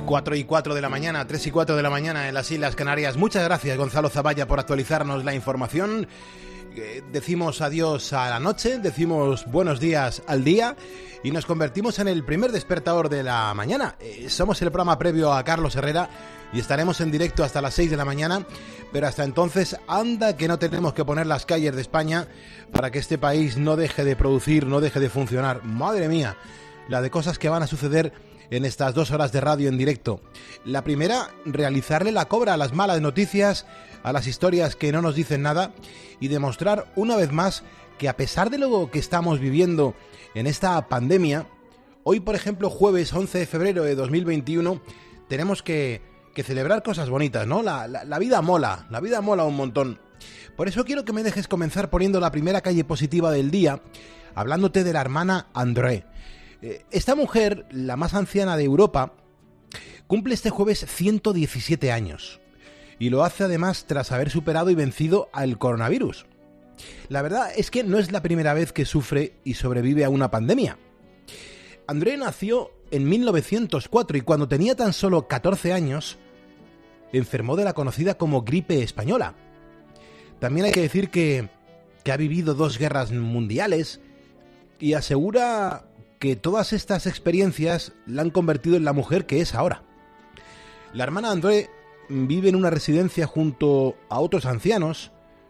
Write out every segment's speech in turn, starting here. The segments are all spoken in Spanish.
4:04 de la mañana, 3:04 de la mañana en las Islas Canarias. Muchas gracias, Gonzalo Zavalla, por actualizarnos la información. Decimos adiós a la noche, decimos buenos días al día y nos convertimos en el primer despertador de la mañana. Somos el programa previo a Carlos Herrera y estaremos en directo hasta las 6 de la mañana, pero hasta entonces anda que no tenemos que poner las calles de España para que este país no deje de producir, no deje de funcionar. Madre mía, la de cosas que van a suceder en estas 2 horas de radio en directo. La primera, realizarle la cobra a las malas noticias, a las historias que no nos dicen nada y demostrar una vez más que a pesar de lo que estamos viviendo en esta pandemia, hoy por ejemplo jueves 11 de febrero de 2021 tenemos que celebrar cosas bonitas, ¿no? La vida mola un montón. Por eso quiero que me dejes comenzar poniendo la primera calle positiva del día, hablándote de la hermana André. Esta mujer, la más anciana de Europa, cumple este jueves 117 años y lo hace además tras haber superado y vencido al coronavirus. La verdad es que no es la primera vez que sufre y sobrevive a una pandemia. André nació en 1904 y cuando tenía tan solo 14 años enfermó de la conocida como gripe española. También hay que decir que ha vivido 2 guerras mundiales y asegura que todas estas experiencias la han convertido en la mujer que es ahora. La hermana André vive en una residencia junto a otros ancianos,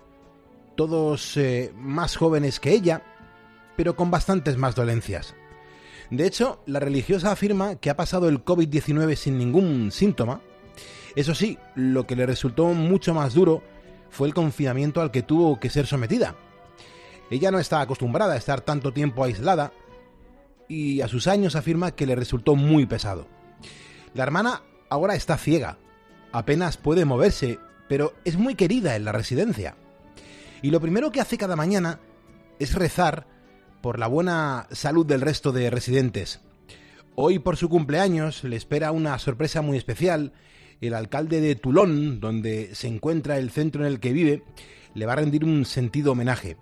todos más jóvenes que ella, pero con bastantes más dolencias. De hecho, la religiosa afirma que ha pasado el COVID-19 sin ningún síntoma. Eso sí, lo que le resultó mucho más duro fue el confinamiento al que tuvo que ser sometida. Ella no está acostumbrada a estar tanto tiempo aislada, y a sus años afirma que le resultó muy pesado. La hermana ahora está ciega, apenas puede moverse, pero es muy querida en la residencia. Y lo primero que hace cada mañana es rezar por la buena salud del resto de residentes. Hoy, por su cumpleaños, le espera una sorpresa muy especial. El alcalde de Toulon, donde se encuentra el centro en el que vive, le va a rendir un sentido homenaje.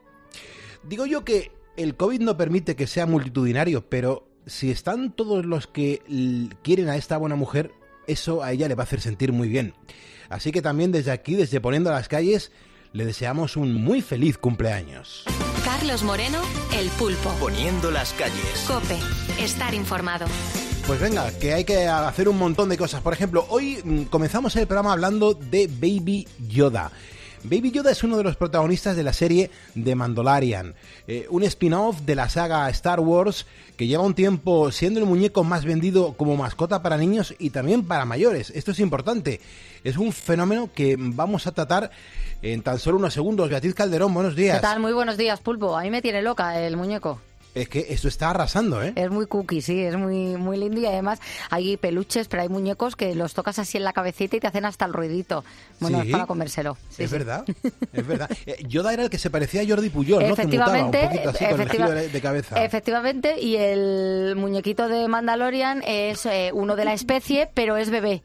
Digo yo que el COVID no permite que sea multitudinario, pero si están todos los que quieren a esta buena mujer, eso a ella le va a hacer sentir muy bien. Así que también desde aquí, desde Poniendo las Calles, le deseamos un muy feliz cumpleaños. Carlos Moreno, El Pulpo. Poniendo las Calles. COPE. Estar informado. Pues venga, que hay que hacer un montón de cosas. Por ejemplo, hoy comenzamos el programa hablando de Baby Yoda. Baby Yoda es uno de los protagonistas de la serie The Mandalorian, un spin-off de la saga Star Wars que lleva un tiempo siendo el muñeco más vendido como mascota para niños y también para mayores. Esto es importante, es un fenómeno que vamos a tratar en tan solo unos segundos. Beatriz Calderón, buenos días. ¿Qué tal? Muy buenos días, Pulpo. A mí me tiene loca el muñeco. Es que esto está arrasando, ¿eh? Es muy cookie, sí, es muy, muy lindo y además hay peluches, pero hay muñecos que los tocas así en la cabecita y te hacen hasta el ruidito. Bueno, ¿sí? Es para comérselo. Sí, es sí. Verdad, es verdad. Yoda era el que se parecía a Jordi Puyol, ¿no? Que mutaba un poquito así con el giro de cabeza. Efectivamente, y el muñequito de Mandalorian es uno de la especie, pero es bebé.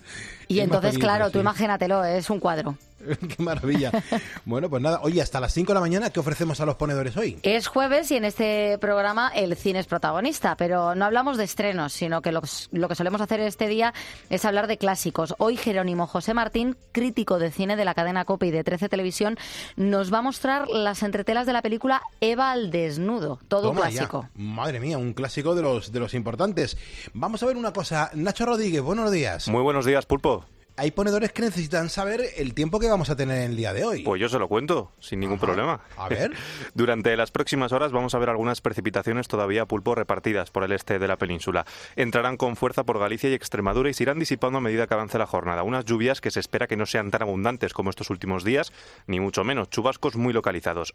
Y entonces, claro, tú imagínatelo, es un cuadro. ¡Qué maravilla! Bueno, pues nada, oye, hasta las 5 de la mañana, ¿qué ofrecemos a los ponedores hoy? Es jueves y en este programa el cine es protagonista, pero no hablamos de estrenos, sino que lo que solemos hacer este día es hablar de clásicos. Hoy Jerónimo José Martín, crítico de cine de la cadena COPE y de 13 Televisión, nos va a mostrar las entretelas de la película Eva al desnudo, todo un clásico. Ya. Madre mía, un clásico de los importantes. Vamos a ver una cosa. Nacho Rodríguez, buenos días. Muy buenos días, Pulpo. Hay ponedores que necesitan saber el tiempo que vamos a tener en el día de hoy. Pues yo se lo cuento, sin ningún problema. A ver. Durante las próximas horas vamos a ver algunas precipitaciones todavía, Pulpo, repartidas por el este de la península. Entrarán con fuerza por Galicia y Extremadura y se irán disipando a medida que avance la jornada. Unas lluvias que se espera que no sean tan abundantes como estos últimos días, ni mucho menos, chubascos muy localizados.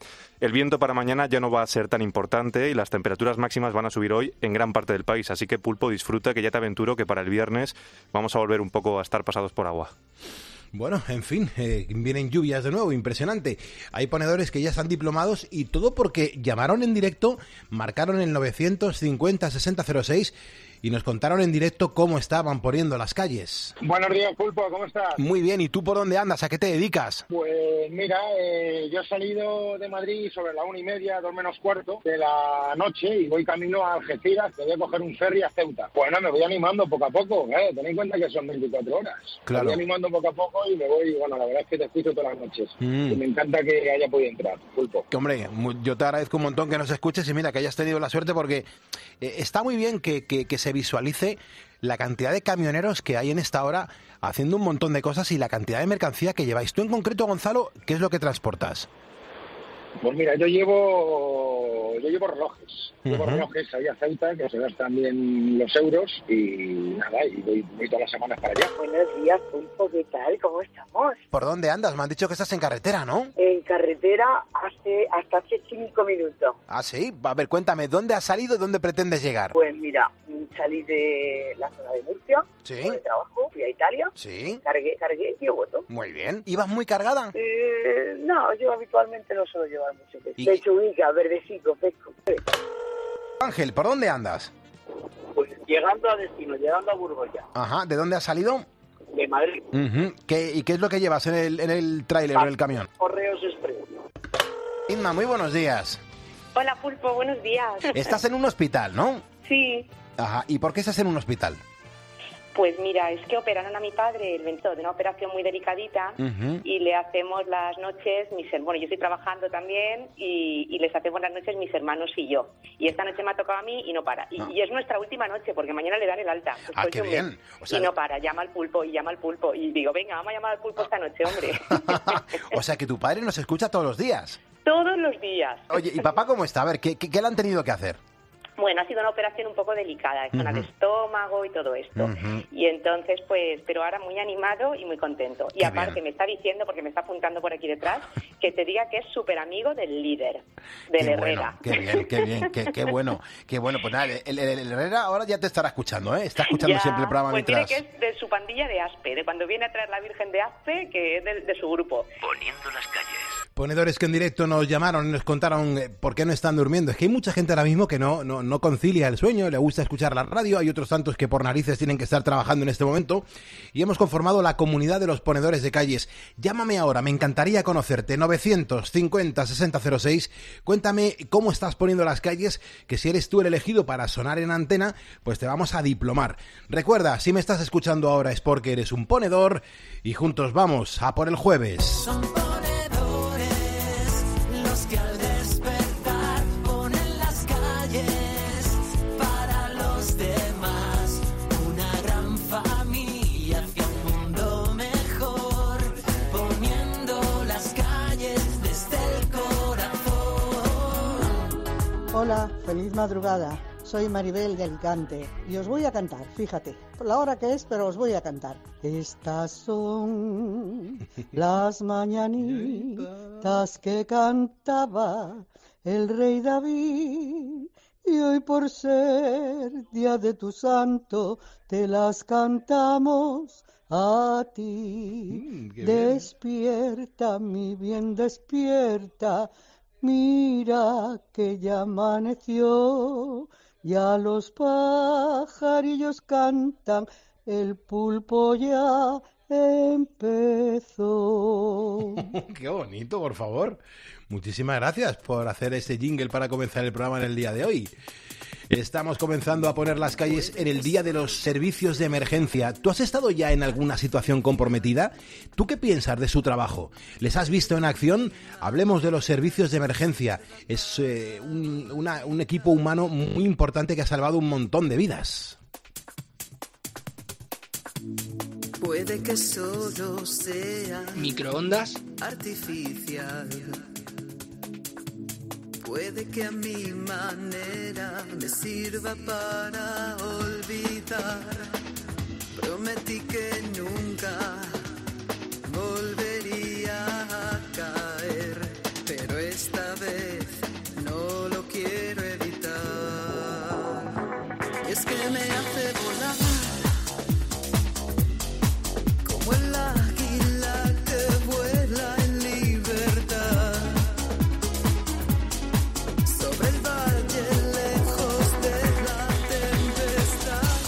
El viento para mañana ya no va a ser tan importante y las temperaturas máximas van a subir hoy en gran parte del país. Así que, Pulpo, disfruta, que ya te aventuro que para el viernes vamos a volver un poco a estar pasados por agua. Bueno, en fin, vienen lluvias de nuevo, impresionante. Hay ponedores que ya están diplomados y todo porque llamaron en directo, marcaron el 950-6006 y nos contaron en directo cómo estaban poniendo las calles. Buenos días, Pulpo, ¿cómo estás? Muy bien, ¿y tú por dónde andas? ¿A qué te dedicas? Pues mira, yo he salido de Madrid sobre la 1:30, 2 menos cuarto de la noche y voy camino a Algeciras, que voy a coger un ferry a Ceuta. Bueno, me voy animando poco a poco, tened en cuenta que son 24 horas. Claro. Me voy animando poco a poco y me voy, bueno, la verdad es que te escucho todas las noches. Y me encanta que haya podido entrar, Pulpo. Que hombre, yo te agradezco un montón que nos escuches y mira, que hayas tenido la suerte porque está muy bien que se visualice la cantidad de camioneros que hay en esta hora haciendo un montón de cosas y la cantidad de mercancía que lleváis. Tú en concreto, Gonzalo, ¿qué es lo que transportas? Pues mira, yo llevo relojes. Llevo relojes ahí a Ceuta, que se gastan bien los euros y nada, y voy todas las semanas para allá. Buenos días, Pulpo, ¿qué tal? ¿Cómo estamos? ¿Por dónde andas? Me han dicho que estás en carretera, ¿no? En carretera hasta hace 5 minutos. Ah, sí. A ver, cuéntame, ¿dónde has salido y dónde pretendes llegar? Pues mira, salí de la zona de Murcia, Sí. de trabajo, fui a Italia, Sí. cargué y he vuelto. Muy bien. ¿Ibas muy cargada? No, yo habitualmente no suelo llevar mucho peso. ¿Y? Lechuguica, verdecico, fresco. Ángel, ¿por dónde andas? Pues llegando a destino, llegando a Burgos ya, Ajá, ¿de dónde has salido? de Madrid, ¿Y qué es lo que llevas en el tráiler o en el camión? Correos Express. Inma, muy buenos días. Hola, Pulpo, buenos días. Estás en un hospital, ¿no? Sí, Ajá, ¿y por qué estás en un hospital? pues mira, es que operaron a mi padre el 22 de una operación muy delicadita y le hacemos las noches, bueno, yo estoy trabajando también y les hacemos las noches mis hermanos y yo. Y esta noche me ha tocado a mí y no para. Y es nuestra última noche porque mañana le dan el alta. Ah, qué bien. O sea, y no para, llama al Pulpo y llama al Pulpo. Y digo, venga, vamos a llamar al Pulpo esta noche, hombre. O sea, que tu padre nos escucha todos los días. Todos los días. Oye, ¿y papá cómo está? A ver, ¿qué le han tenido que hacer? Bueno, ha sido una operación un poco delicada, zona de estómago y todo esto. Y entonces, pues, pero ahora muy animado y muy contento. Y Qué aparte bien. me está diciendo, porque me está apuntando por aquí detrás, que te diga que es súper amigo del líder, del Qué Herrera. bueno, qué bien, qué bueno. Pues nada, el Herrera ahora ya te estará escuchando, ¿eh? Está escuchando Ya, siempre el programa pues mientras... tiene que es de su pandilla de Aspe, de cuando viene a traer la Virgen de Aspe, que es de su grupo. Poniendo las calles. Ponedores que en directo nos llamaron y nos contaron por qué no están durmiendo. Es que hay mucha gente ahora mismo que no concilia el sueño, le gusta escuchar la radio, hay otros tantos que por narices tienen que estar trabajando en este momento y hemos conformado la comunidad de los ponedores de calles. Llámame ahora, me encantaría conocerte, 950-6006, cuéntame cómo estás poniendo las calles, que si eres tú el elegido para sonar en antena, pues te vamos a diplomar. Recuerda, si me estás escuchando ahora es porque eres un ponedor y juntos vamos a por el jueves. Son ponedores los que al despertar ponen las calles para los demás. Una gran familia hacia un mundo mejor, poniendo las calles desde el corazón. Hola, feliz madrugada. Soy Maribel de Alicante y os voy a cantar, fíjate, por la hora que es, pero os voy a cantar. Estas son las mañanitas que cantaba el rey David y hoy por ser día de tu santo te las cantamos a ti. Despierta, mi bien, despierta, mira que ya amaneció. Ya los pajarillos cantan, el pulpo ya empezó. Qué bonito, por favor. Muchísimas gracias por hacer este jingle para comenzar el programa en el día de hoy. Estamos comenzando a poner las calles en el día de los servicios de emergencia. ¿Tú has estado ya en alguna situación comprometida? ¿Tú qué piensas de su trabajo? ¿Les has visto en acción? Hablemos de los servicios de emergencia. Es un equipo humano muy importante que ha salvado un montón de vidas. Puede que solo sea Microondas. artificial. Puede que a mi manera me sirva para olvidar. Prometí que nunca volvería a caer, pero esta vez no lo quiero evitar. Y es que me hace volar como el águila que vuela en libertad. Sobre el valle lejos de la tempestad.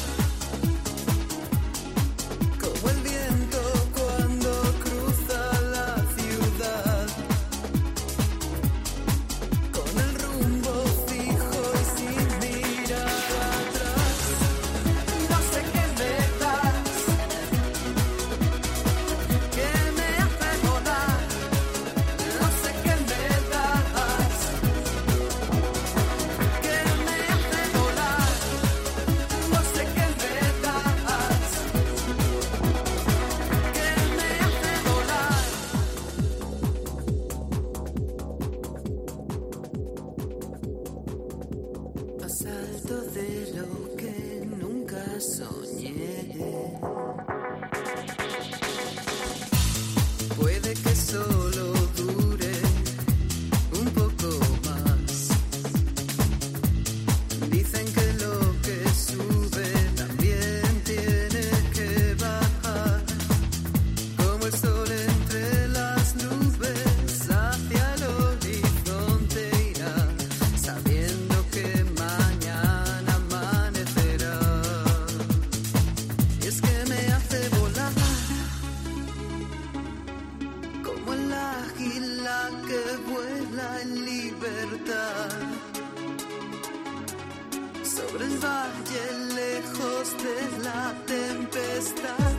valle lejos de la tempestad.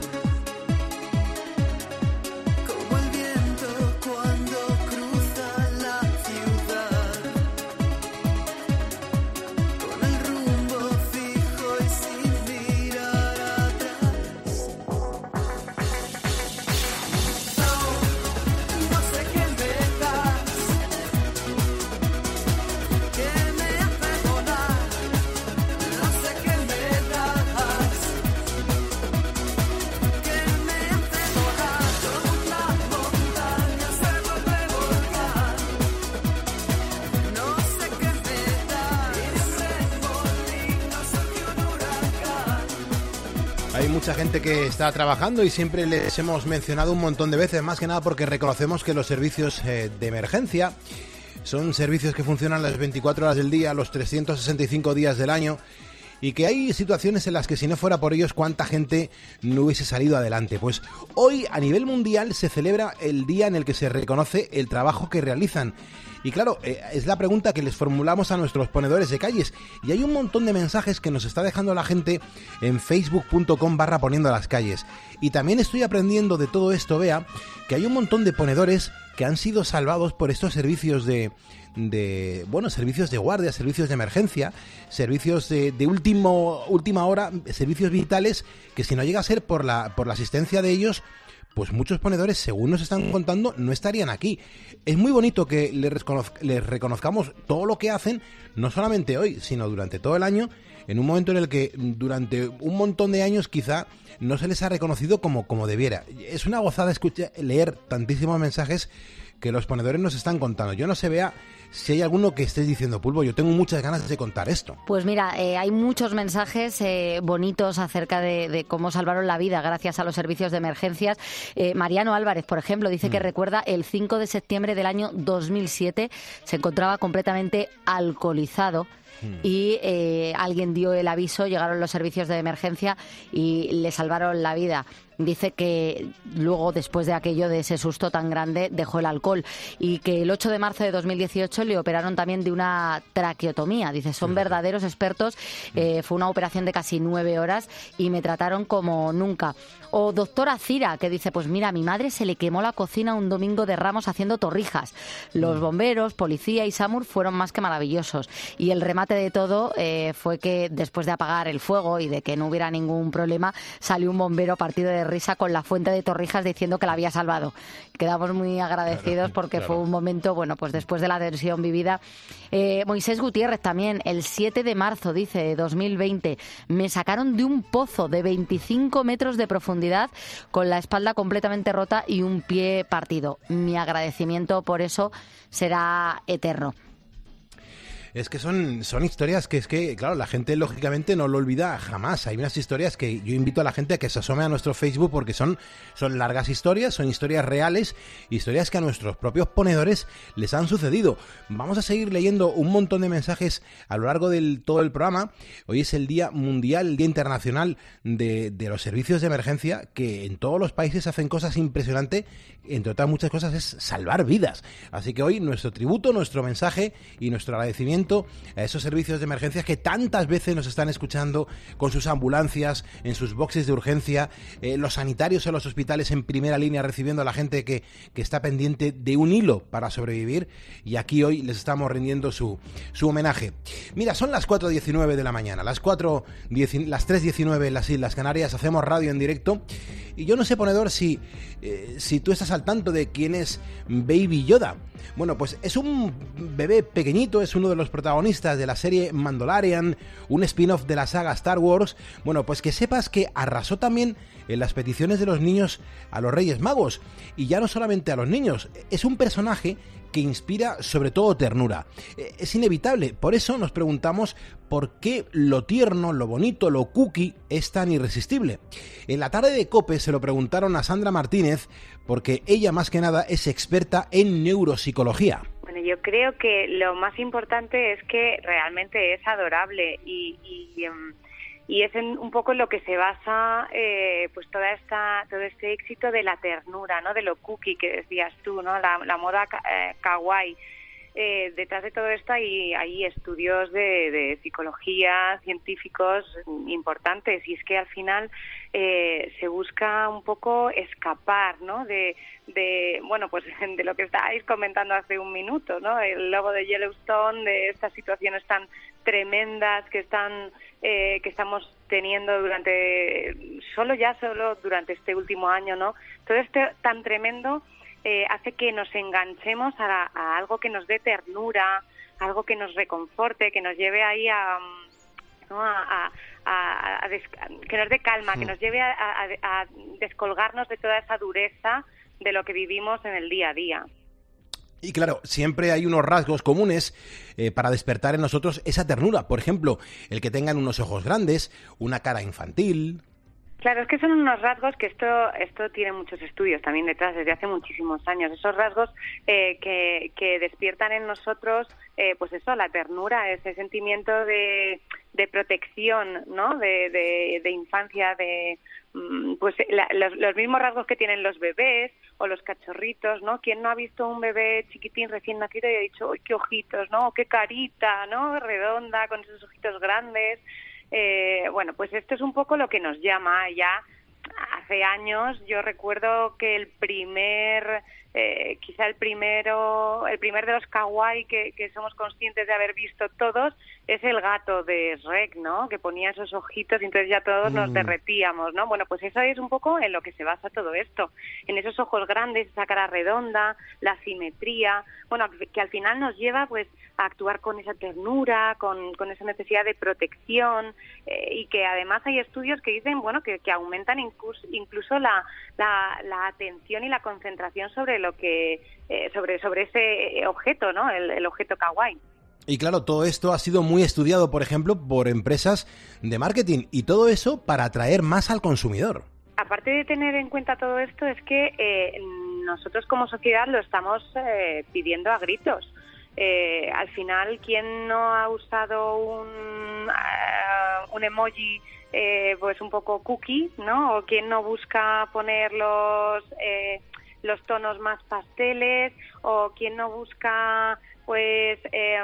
Como el viento cuando cruza la ciudad. Con el rumbo fijo y sin mirar atrás. No sé qué me das, que me hace volar. No sé qué me das, que me hace volar. Como la montaña se vuelve volcán. No sé qué me das, y de remolino surgió un huracán. Hay mucha gente que está trabajando y siempre les hemos mencionado un montón de veces, más que nada porque reconocemos que los servicios de emergencia son servicios que funcionan las 24 horas del día, los 365 días del año, y que hay situaciones en las que si no fuera por ellos, ¿cuánta gente no hubiese salido adelante? Pues hoy a nivel mundial se celebra el día en el que se reconoce el trabajo que realizan. Y claro, es la pregunta que les formulamos a nuestros ponedores de calles. Y hay un montón de mensajes que nos está dejando la gente en facebook.com/poniendo las calles. Y también estoy aprendiendo de todo esto, Bea, que hay un montón de ponedores que han sido salvados por estos servicios servicios de guardia, servicios de emergencia, servicios de última hora, servicios vitales, que si no llega a ser por la asistencia de ellos, pues muchos ponedores, según nos están contando, no estarían aquí. Es muy bonito que les reconozcamos todo lo que hacen, no solamente hoy, sino durante todo el año, en un momento en el que durante un montón de años quizá no se les ha reconocido como debiera. Es una gozada leer tantísimos mensajes que los ponedores nos están contando. Yo no sé, Bea, si hay alguno que estés diciendo, Pulpo, yo tengo muchas ganas de contar esto. Pues mira, hay muchos mensajes bonitos acerca de cómo salvaron la vida gracias a los servicios de emergencias. Mariano Álvarez, por ejemplo, dice que recuerda el 5 de septiembre del año 2007, se encontraba completamente alcoholizado. Y alguien dio el aviso, llegaron los servicios de emergencia y le salvaron la vida. Dice que luego, después de aquello, de ese susto tan grande, dejó el alcohol. Y que el 8 de marzo de 2018 le operaron también de una traqueotomía. Dice, son verdaderos expertos. Fue una operación de casi 9 horas y me trataron como nunca. O doctora Cira, que dice, pues mira, a mi madre se le quemó la cocina un domingo de Ramos haciendo torrijas. Los bomberos, policía y SAMUR fueron más que maravillosos. Y el remate de todo fue que después de apagar el fuego y de que no hubiera ningún problema, salió un bombero partido de risa con la fuente de torrijas diciendo que la había salvado. Quedamos muy agradecidos porque fue un momento, bueno, pues después de la tensión vivida. Moisés Gutiérrez también, el 7 de marzo, dice, de 2020, me sacaron de un pozo de 25 metros de profundidad con la espalda completamente rota y un pie partido. Mi agradecimiento por eso será eterno. Es que son historias que claro, la gente lógicamente no lo olvida jamás. Hay unas historias que yo invito a la gente a que se asome a nuestro Facebook porque son largas historias, son historias reales, historias que a nuestros propios ponedores les han sucedido. Vamos a seguir leyendo un montón de mensajes a lo largo de todo el programa. Hoy es el Día Mundial, el Día Internacional de los Servicios de Emergencia, que en todos los países hacen cosas impresionantes, entre otras muchas cosas es salvar vidas. Así que hoy nuestro tributo, nuestro mensaje y nuestro agradecimiento a esos servicios de emergencias que tantas veces nos están escuchando con sus ambulancias, en sus boxes de urgencia, los sanitarios en los hospitales en primera línea recibiendo a la gente que está pendiente de un hilo para sobrevivir, y aquí hoy les estamos rindiendo su homenaje. Mira, son las 4:19 de la mañana, las 3:19 en las Islas Canarias, hacemos radio en directo, y yo no sé, ponedor, si tú estás al tanto de quién es Baby Yoda. Bueno, pues es un bebé pequeñito, es uno de los protagonistas de la serie Mandalorian, un spin-off de la saga Star Wars. Bueno, pues que sepas que arrasó también en las peticiones de los niños a los Reyes Magos. Y ya no solamente a los niños, es un personaje que inspira sobre todo ternura. Es inevitable, por eso nos preguntamos por qué lo tierno, lo bonito, lo cookie es tan irresistible. En la tarde de COPE se lo preguntaron a Sandra Martínez, porque ella más que nada es experta en neuropsicología. Bueno, yo creo que lo más importante es que realmente es adorable y es un poco en lo que se basa pues todo este éxito de la ternura, ¿no? De lo cookie que decías tú, ¿no? La moda kawaii. detrás de todo esto hay estudios de psicología, científicos importantes, y es que al final se busca un poco escapar, ¿no? de bueno, pues de lo que estáis comentando hace un minuto, ¿no? El lobo de Yellowstone, de estas situaciones tan tremendas que estamos teniendo solo durante este último año, ¿no? Todo esto tan tremendo hace que nos enganchemos a algo que nos dé ternura, algo que nos reconforte, que nos lleve ahí que nos dé calma, que nos lleve a descolgarnos de toda esa dureza de lo que vivimos en el día a día. Y claro, siempre hay unos rasgos comunes para despertar en nosotros esa ternura. Por ejemplo, el que tengan unos ojos grandes, una cara infantil. Claro, es que son unos rasgos que esto tiene muchos estudios también detrás desde hace muchísimos años. Esos rasgos que despiertan en nosotros, pues eso, la ternura, ese sentimiento de protección, ¿no? De infancia, pues los mismos rasgos que tienen los bebés o los cachorritos, ¿no? ¿Quién no ha visto un bebé chiquitín recién nacido y ha dicho, ¡ay, qué ojitos!, ¿no? ¡Qué carita!, ¿no? Redonda, con esos ojitos grandes. Bueno, pues esto es un poco lo que nos llama ya. Hace años yo recuerdo que el primer de los kawaii que somos conscientes de haber visto todos es el gato de Shrek, ¿no? Que ponía esos ojitos y entonces ya todos nos derretíamos, ¿no? Bueno, pues eso es un poco en lo que se basa todo esto, en esos ojos grandes, esa cara redonda, la simetría, bueno, que al final nos lleva pues a actuar con esa ternura, con esa necesidad de protección, y que además hay estudios que dicen, bueno, que aumentan incluso la atención y la concentración sobre lo que sobre ese objeto, ¿no? El objeto kawaii. Y claro, todo esto ha sido muy estudiado, por ejemplo, por empresas de marketing, y todo eso para atraer más al consumidor. Aparte de tener en cuenta todo esto, es que nosotros como sociedad lo estamos pidiendo a gritos. Al final, ¿quién no ha usado un emoji pues un poco cookie, ¿no? O ¿quién no busca poner los tonos más pasteles? O ¿quién no busca pues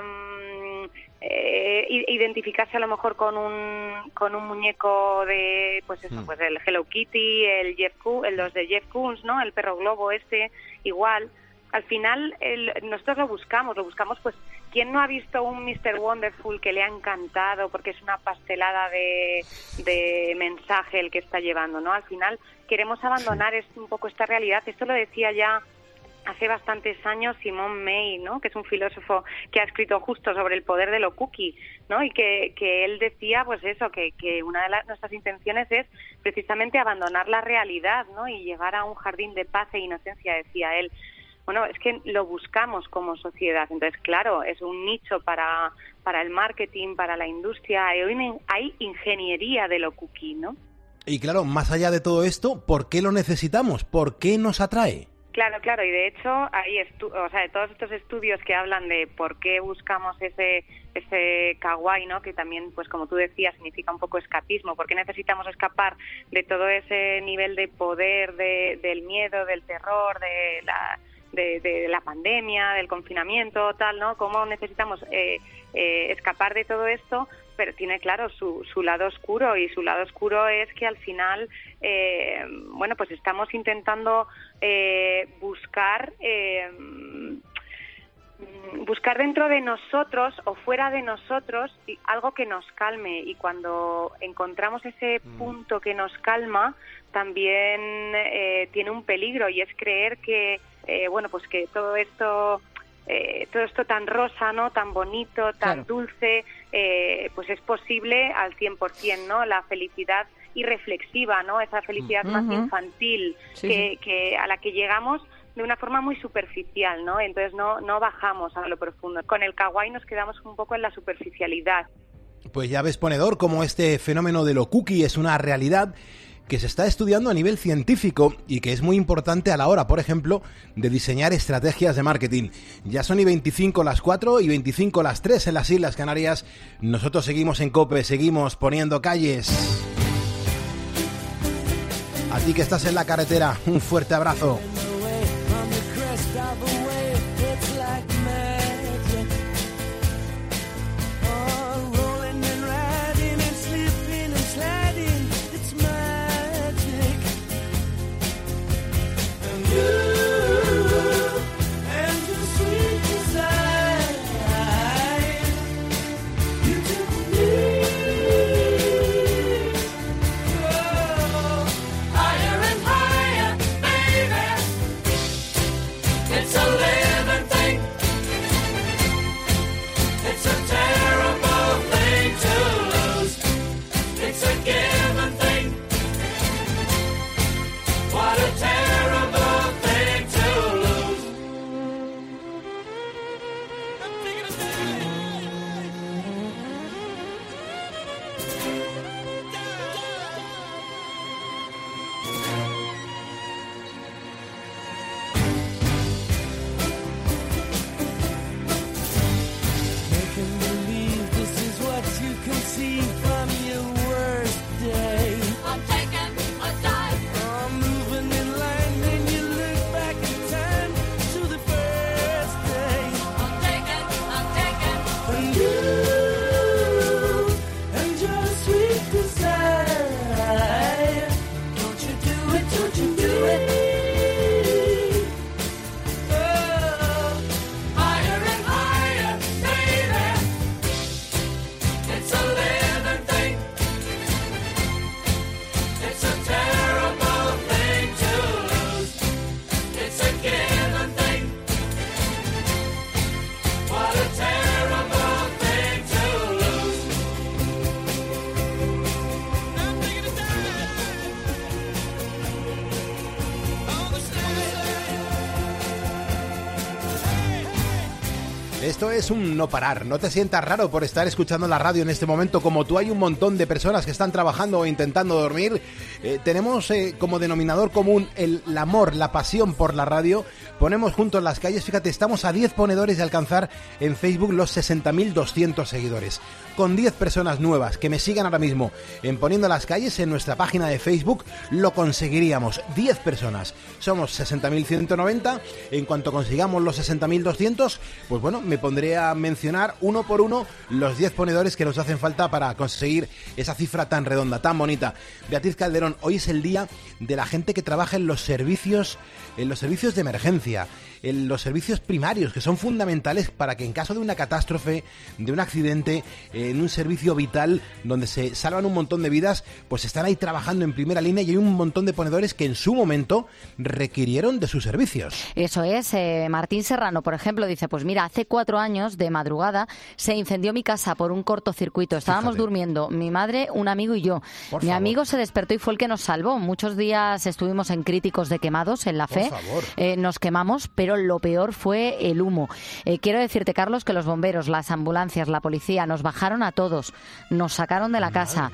identificarse a lo mejor con un muñeco de pues eso, pues el Hello Kitty, los de Jeff Koons, ¿no? El perro globo igual. Al final nosotros lo buscamos, pues ¿quién no ha visto un Mr. Wonderful que le ha encantado porque es una pastelada de mensaje el que está llevando, ¿no? Al final queremos abandonar un poco esta realidad. Esto lo decía ya hace bastantes años Simon May, ¿no? Que es un filósofo que ha escrito justo sobre el poder de lo cookie, ¿no? Y que él decía, pues eso, que una de nuestras intenciones es precisamente abandonar la realidad, ¿no? Y llegar a un jardín de paz e inocencia, decía él. Bueno, es que lo buscamos como sociedad. Entonces, claro, es un nicho para el marketing, para la industria. Hay ingeniería de lo cookie, ¿no? Y claro, más allá de todo esto, ¿por qué lo necesitamos? ¿Por qué nos atrae? Claro, y de hecho hay de todos estos estudios que hablan de por qué buscamos ese kawaii, ¿no? Que también, pues como tú decías, significa un poco escapismo. ¿Por qué necesitamos escapar de todo ese nivel de poder, del miedo, del terror, de la pandemia, del confinamiento, tal, ¿no? ¿Cómo necesitamos escapar de todo esto? Pero tiene, claro, su lado oscuro, y su lado oscuro es que al final, bueno, pues estamos intentando buscar dentro de nosotros o fuera de nosotros algo que nos calme, y cuando encontramos ese punto que nos calma, también tiene un peligro, y es creer que bueno, pues que todo esto tan rosa, ¿no? Tan bonito, tan dulce, pues es posible al 100%, ¿no? La felicidad irreflexiva, ¿no? Esa felicidad más infantil que a la que llegamos de una forma muy superficial, ¿no? Entonces no bajamos a lo profundo. Con el kawaii nos quedamos un poco en la superficialidad. Pues ya ves, ponedor, como este fenómeno de lo cookie es una realidad que se está estudiando a nivel científico y que es muy importante a la hora, por ejemplo, de diseñar estrategias de marketing. Ya son y 25 las 4 y 25 las 3 en las Islas Canarias. Nosotros seguimos en COPE, seguimos poniendo calles. A ti que estás en la carretera, un fuerte abrazo. Esto es un no parar. No te sientas raro por estar escuchando la radio en este momento. Como tú, hay un montón de personas que están trabajando o intentando dormir. Tenemos como denominador común el amor, la pasión por la radio. Ponemos juntos las calles. Fíjate, estamos a 10 ponedores de alcanzar en Facebook los 60.200 seguidores. Con 10 personas nuevas que me sigan ahora mismo en Poniendo las Calles en nuestra página de Facebook, lo conseguiríamos. 10 personas. Somos 60.190. En cuanto consigamos los 60.200, pues bueno, me pondré a mencionar uno por uno los 10 ponedores que nos hacen falta para conseguir esa cifra tan redonda, tan bonita. Beatriz Calderón, hoy es el día de la gente que trabaja en los servicios de emergencia, en los servicios primarios, que son fundamentales para que en caso de una catástrofe, de un accidente, en un servicio vital donde se salvan un montón de vidas, pues están ahí trabajando en primera línea, y hay un montón de ponedores que en su momento requirieron de sus servicios. Eso es. Martín Serrano, por ejemplo, dice, pues mira, hace 4 años de madrugada se incendió mi casa por un cortocircuito. Estábamos durmiendo, mi madre, un amigo y yo. Mi amigo se despertó y fue el que nos salvó. Muchos días estuvimos en críticos de quemados en la fe. Nos quemamos, pero lo peor fue el humo. Quiero decirte, Carlos, que los bomberos, las ambulancias, la policía nos bajaron a todos, nos sacaron de la casa.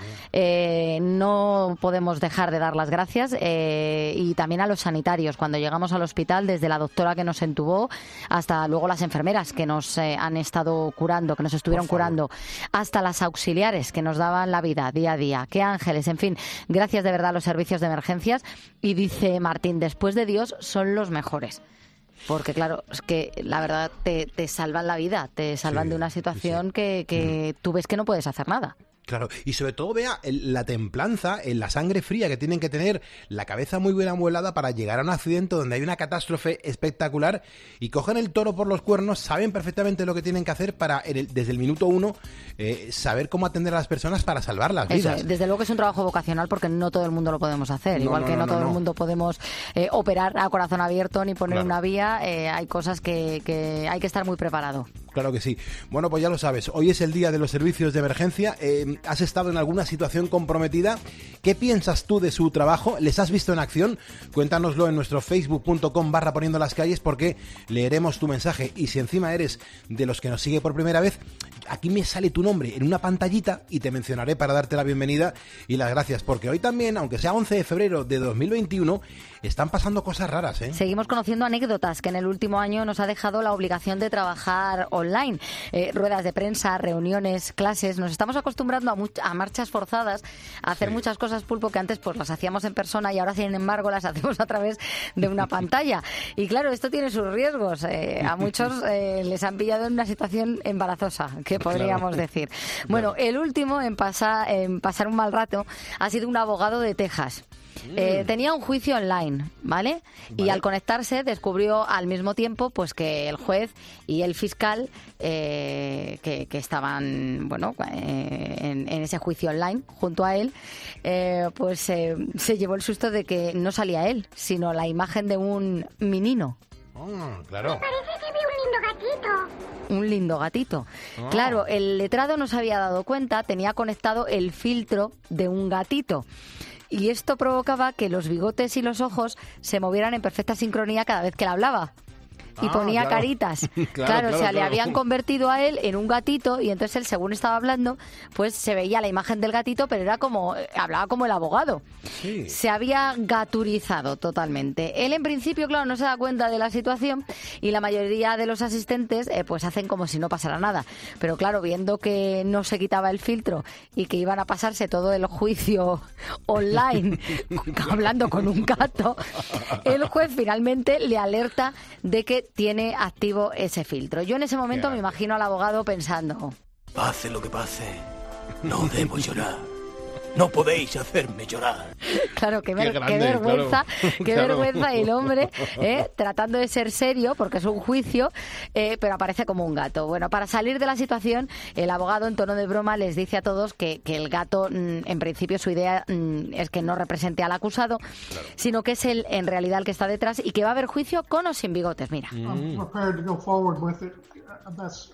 No podemos dejar de dar las gracias, y también a los sanitarios. Cuando llegamos al hospital, desde la doctora que nos entubó hasta luego las enfermeras que nos han estado curando, que nos estuvieron curando, hasta las auxiliares que nos daban la vida día a día. Qué ángeles, en fin, gracias de verdad a los servicios de emergencias. Y dice Martín, después de Dios son los mejores. Porque claro, es que la verdad te salvan la vida, te salvan de una situación que tú ves que no puedes hacer nada. Claro, y sobre todo vea la templanza, la sangre fría que tienen que tener, la cabeza muy bien amueblada para llegar a un accidente donde hay una catástrofe espectacular, y cogen el toro por los cuernos, saben perfectamente lo que tienen que hacer para, desde el minuto 1, saber cómo atender a las personas para salvar las vidas. Desde luego que es un trabajo vocacional, porque no todo el mundo lo podemos hacer. Igual que no todo el mundo podemos operar a corazón abierto ni poner una vía, hay cosas que hay que estar muy preparado. Claro que sí. Bueno, pues ya lo sabes, hoy es el día de los servicios de emergencia. ¿Has estado en alguna situación comprometida? ¿Qué piensas tú de su trabajo? ¿Les has visto en acción? Cuéntanoslo en nuestro facebook.com/poniendo las calles, porque leeremos tu mensaje. Y si encima eres de los que nos sigue por primera vez, aquí me sale tu nombre en una pantallita y te mencionaré para darte la bienvenida y las gracias, porque hoy también, aunque sea 11 de febrero de 2021, están pasando cosas raras, ¿eh? Seguimos conociendo anécdotas que en el último año nos ha dejado la obligación de trabajar online. Ruedas de prensa, reuniones, clases. Nos estamos acostumbrando a marchas forzadas, a hacer muchas cosas, Pulpo, que antes pues las hacíamos en persona y ahora, sin embargo, las hacemos a través de una pantalla. Y claro, esto tiene sus riesgos. A muchos les han pillado en una situación embarazosa, que podríamos decir. Bueno, el último en pasar un mal rato ha sido un abogado de Texas. Tenía un juicio online, ¿vale? Y al conectarse descubrió al mismo tiempo pues que el juez y el fiscal que estaban, bueno, en ese juicio online junto a él, pues se llevó el susto de que no salía él, sino la imagen de un menino. Claro. Me parece que vi un lindo gatito. Un lindo gatito. Claro, el letrado no se había dado cuenta, tenía conectado el filtro de un gatito. Y esto provocaba que los bigotes y los ojos se movieran en perfecta sincronía cada vez que él hablaba. Y ponía caritas. Claro, o sea, le habían convertido a él en un gatito, y entonces él, según estaba hablando, pues se veía la imagen del gatito, pero era como, hablaba como el abogado. Sí. Se había gaturizado totalmente. Él, en principio, claro, no se da cuenta de la situación, y la mayoría de los asistentes pues hacen como si no pasara nada. Pero claro, viendo que no se quitaba el filtro y que iban a pasarse todo el juicio online hablando con un gato, el juez finalmente le alerta de que tiene activo ese filtro. Yo en ese momento me imagino al abogado pensando: pase lo que pase, no debo llorar. No podéis hacerme llorar. Claro, qué vergüenza, claro. Qué vergüenza el hombre, tratando de ser serio, porque es un juicio, pero aparece como un gato. Bueno, para salir de la situación, el abogado, en tono de broma, les dice a todos que el gato, en principio, su idea es que no represente al acusado, sino que es él, en realidad, el que está detrás, y que va a haber juicio con o sin bigotes. Mira.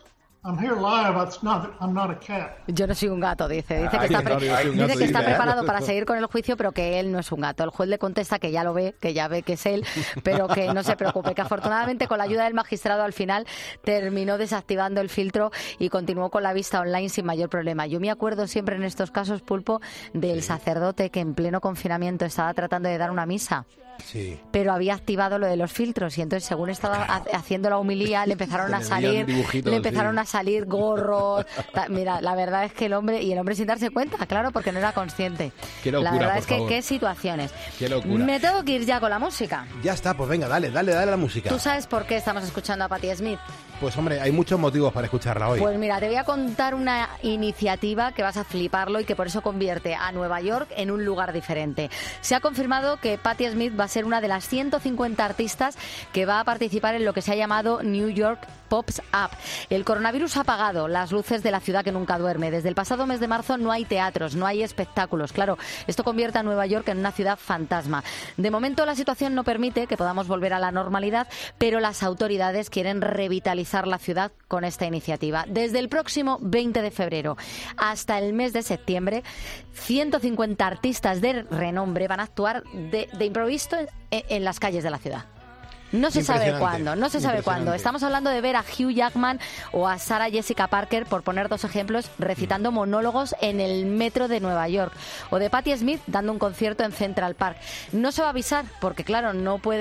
I'm here live. I'm not a cat. Yo no soy un gato, dice. Dice que Ay, está, no, yo soy un gato, dice que está dice, ¿eh? preparado para seguir con el juicio, pero que él no es un gato. El juez le contesta que ya lo ve, que ya ve que es él, pero que no se preocupe, que afortunadamente con la ayuda del magistrado al final terminó desactivando el filtro y continuó con la vista online sin mayor problema. Yo me acuerdo siempre en estos casos, Pulpo, del sacerdote que en pleno confinamiento estaba tratando de dar una misa. Sí. Pero había activado lo de los filtros y entonces según estaba haciendo la homilía le empezaron a salir a salir gorros. Mira, la verdad es que el hombre sin darse cuenta, claro, porque no era consciente. Qué locura, la verdad por es que favor. qué situaciones. Qué locura. Me tengo que ir ya con la música. Ya está, pues venga, dale la música. ¿Tú sabes por qué estamos escuchando a Patti Smith? Pues hombre, hay muchos motivos para escucharla hoy. Pues mira, te voy a contar una iniciativa que vas a fliparlo y que por eso convierte a Nueva York en un lugar diferente. Se ha confirmado que Patti Smith va a ser una de las 150 artistas que va a participar en lo que se ha llamado New York Pops Up. El coronavirus ha apagado las luces de la ciudad que nunca duerme. Desde el pasado mes de marzo no hay teatros, no hay espectáculos. Claro, esto convierte a Nueva York en una ciudad fantasma. De momento la situación no permite que podamos volver a la normalidad, pero las autoridades quieren revitalizar la ciudad con esta iniciativa. Desde el próximo 20 de febrero hasta el mes de septiembre, 150 artistas de renombre van a actuar de improviso en las calles de la ciudad. No se sabe cuándo. Estamos hablando de ver a Hugh Jackman o a Sarah Jessica Parker, por poner dos ejemplos, recitando monólogos en el metro de Nueva York. O de Patti Smith dando un concierto en Central Park. No se va a avisar porque, claro, no se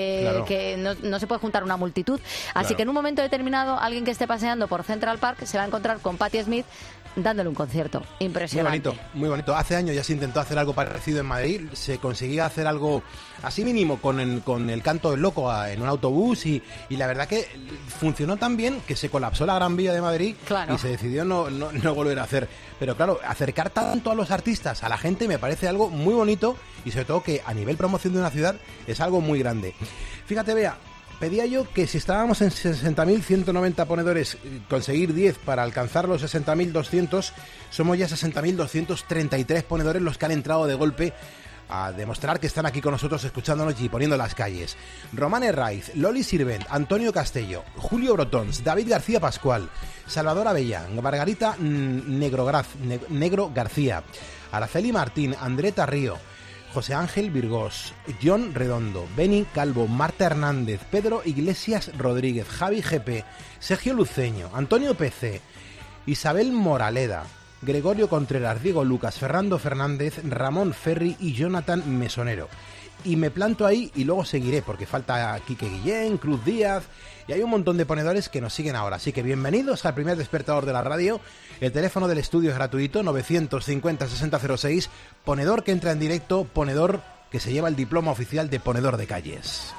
puede juntar una multitud. Así que en un momento determinado, alguien que esté paseando por Central Park se va a encontrar con Patti Smith dándole un concierto. Impresionante. Muy bonito. Hace años ya se intentó hacer algo parecido en Madrid. Se conseguía hacer algo así mínimo con el canto del loco en un autobús y la verdad que funcionó tan bien que se colapsó la Gran Vía de Madrid. Claro. Y se decidió no volver a hacer. Pero claro, acercar tanto a los artistas, a la gente, me parece algo muy bonito y sobre todo que a nivel promoción de una ciudad es algo muy grande. Fíjate, Bea, pedía yo que si estábamos en 60.190 ponedores, conseguir 10 para alcanzar los 60.200, somos ya 60.233 ponedores los que han entrado de golpe a demostrar que están aquí con nosotros escuchándonos y poniendo las calles. Román Herraiz, Loli Sirvent, Antonio Castello, Julio Brotons, David García Pascual, Salvador Avellán, Margarita Negro García, Araceli Martín, André Tarrío, José Ángel Virgós, John Redondo, Beni Calvo, Marta Hernández, Pedro Iglesias Rodríguez, Javi GP, Sergio Luceño, Antonio PC, Isabel Moraleda, Gregorio Contreras, Diego Lucas, Fernando Fernández, Ramón Ferri y Jonathan Mesonero. Y me planto ahí y luego seguiré porque falta Quique Guillén, Cruz Díaz y hay un montón de ponedores que nos siguen ahora. Así que bienvenidos al primer despertador de la radio. El teléfono del estudio es gratuito, 950-6006. Ponedor que entra en directo, ponedor que se lleva el diploma oficial de ponedor de calles.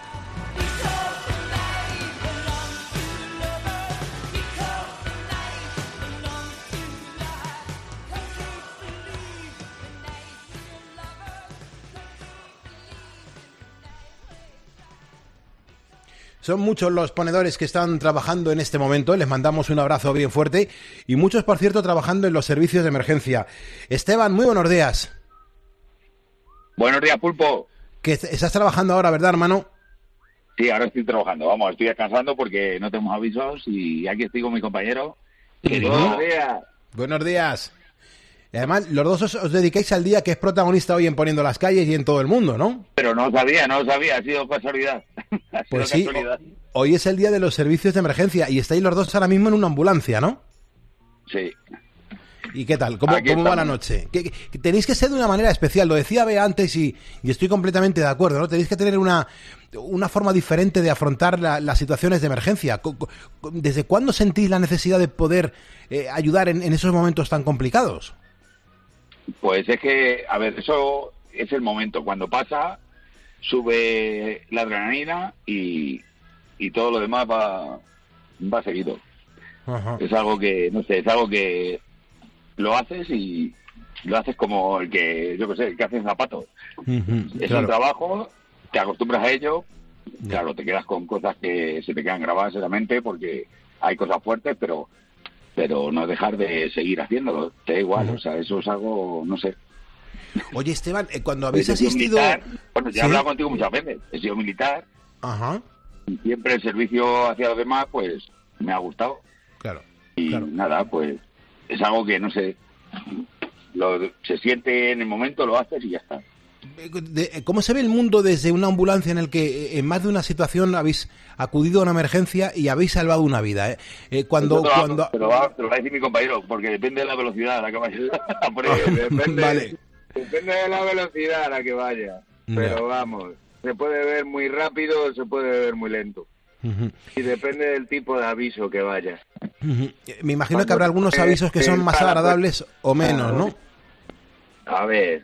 Son muchos los ponedores que están trabajando en este momento, les mandamos un abrazo bien fuerte y muchos, por cierto, trabajando en los servicios de emergencia. Esteban, muy buenos días. Buenos días, Pulpo. Que estás trabajando ahora, ¿verdad, hermano? Sí, ahora estoy trabajando. Vamos, estoy descansando porque no tenemos avisos y aquí estoy con mi compañero. Buenos días. Buenos días. Y además, los dos os dedicáis al día que es protagonista hoy en Poniendo las Calles y en todo el mundo, ¿no? Pero no sabía, ha sido casualidad. Pues sí, hoy es el día de los servicios de emergencia y estáis los dos ahora mismo en una ambulancia, ¿no? Sí. ¿Y qué tal? ¿Cómo va la noche? Que tenéis que ser de una manera especial, lo decía Bea antes y estoy completamente de acuerdo, ¿no? Tenéis que tener una forma diferente de afrontar las situaciones de emergencia. ¿Desde cuándo sentís la necesidad de poder ayudar en esos momentos tan complicados? Pues es que, a ver, eso es el momento. Cuando pasa, sube la adrenalina y todo lo demás va seguido. Ajá. Es algo que, no sé, es algo que lo haces y lo haces como el que, yo qué sé, el que hace zapatos. Es un trabajo, te acostumbras a ello, claro, te quedas con cosas que se te quedan grabadas en la mente porque hay cosas fuertes, pero no dejar de seguir haciéndolo, te da igual, o sea, eso es algo, no sé. Oye, Esteban, cuando habéis asistido... Militar, bueno, ya he hablado contigo muchas veces, he sido militar, ajá, y siempre el servicio hacia los demás, pues, me ha gustado. Claro. Claro. nada, pues es algo que, no sé, se siente en el momento, lo haces y ya está. ¿Cómo se ve el mundo desde una ambulancia en el que en más de una situación habéis acudido a una emergencia y habéis salvado una vida? Te lo va a decir mi compañero, porque depende de la velocidad a la que vayas a por ello. Vale. Depende de la velocidad a la que vaya. Pero vamos, se puede ver muy rápido o se puede ver muy lento. Y depende del tipo de aviso que vaya. Me imagino que habrá algunos avisos que son más agradables o menos, ¿no? A ver.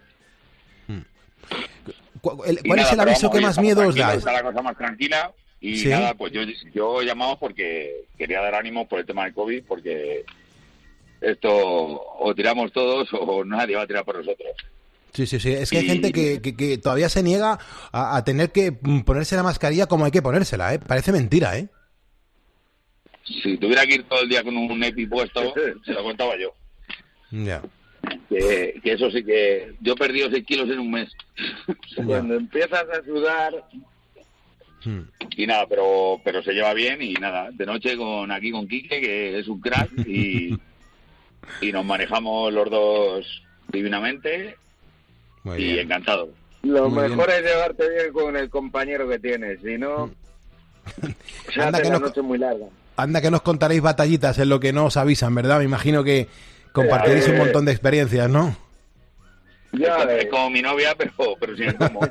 ¿Cuál es el aviso que más miedo os da? Está la cosa más tranquila y ¿Sí? nada, pues yo llamaba porque quería dar ánimo por el tema del COVID, porque esto o tiramos todos o nadie va a tirar por nosotros. Sí. Es que hay gente que todavía se niega a tener que ponerse la mascarilla como hay que ponérsela, ¿eh? Parece mentira, ¿eh? Si tuviera que ir todo el día con un EPI puesto, se lo contaba yo. Ya. Que eso sí que... Yo he perdido 6 kilos en un mes. Cuando empiezas a sudar... Y nada, pero se lleva bien y nada. De noche con Quique, que es un crack, y nos manejamos los dos divinamente. Muy y bien. encantado. Lo Muy mejor bien. es llevarte bien con el compañero que tienes, si no... se Anda hace que la no- noche muy larga. Anda que nos contaréis batallitas en lo que no os avisan, ¿verdad? Me imagino que compartiréis un montón de experiencias, ¿no? Es como mi novia, pero sin el como.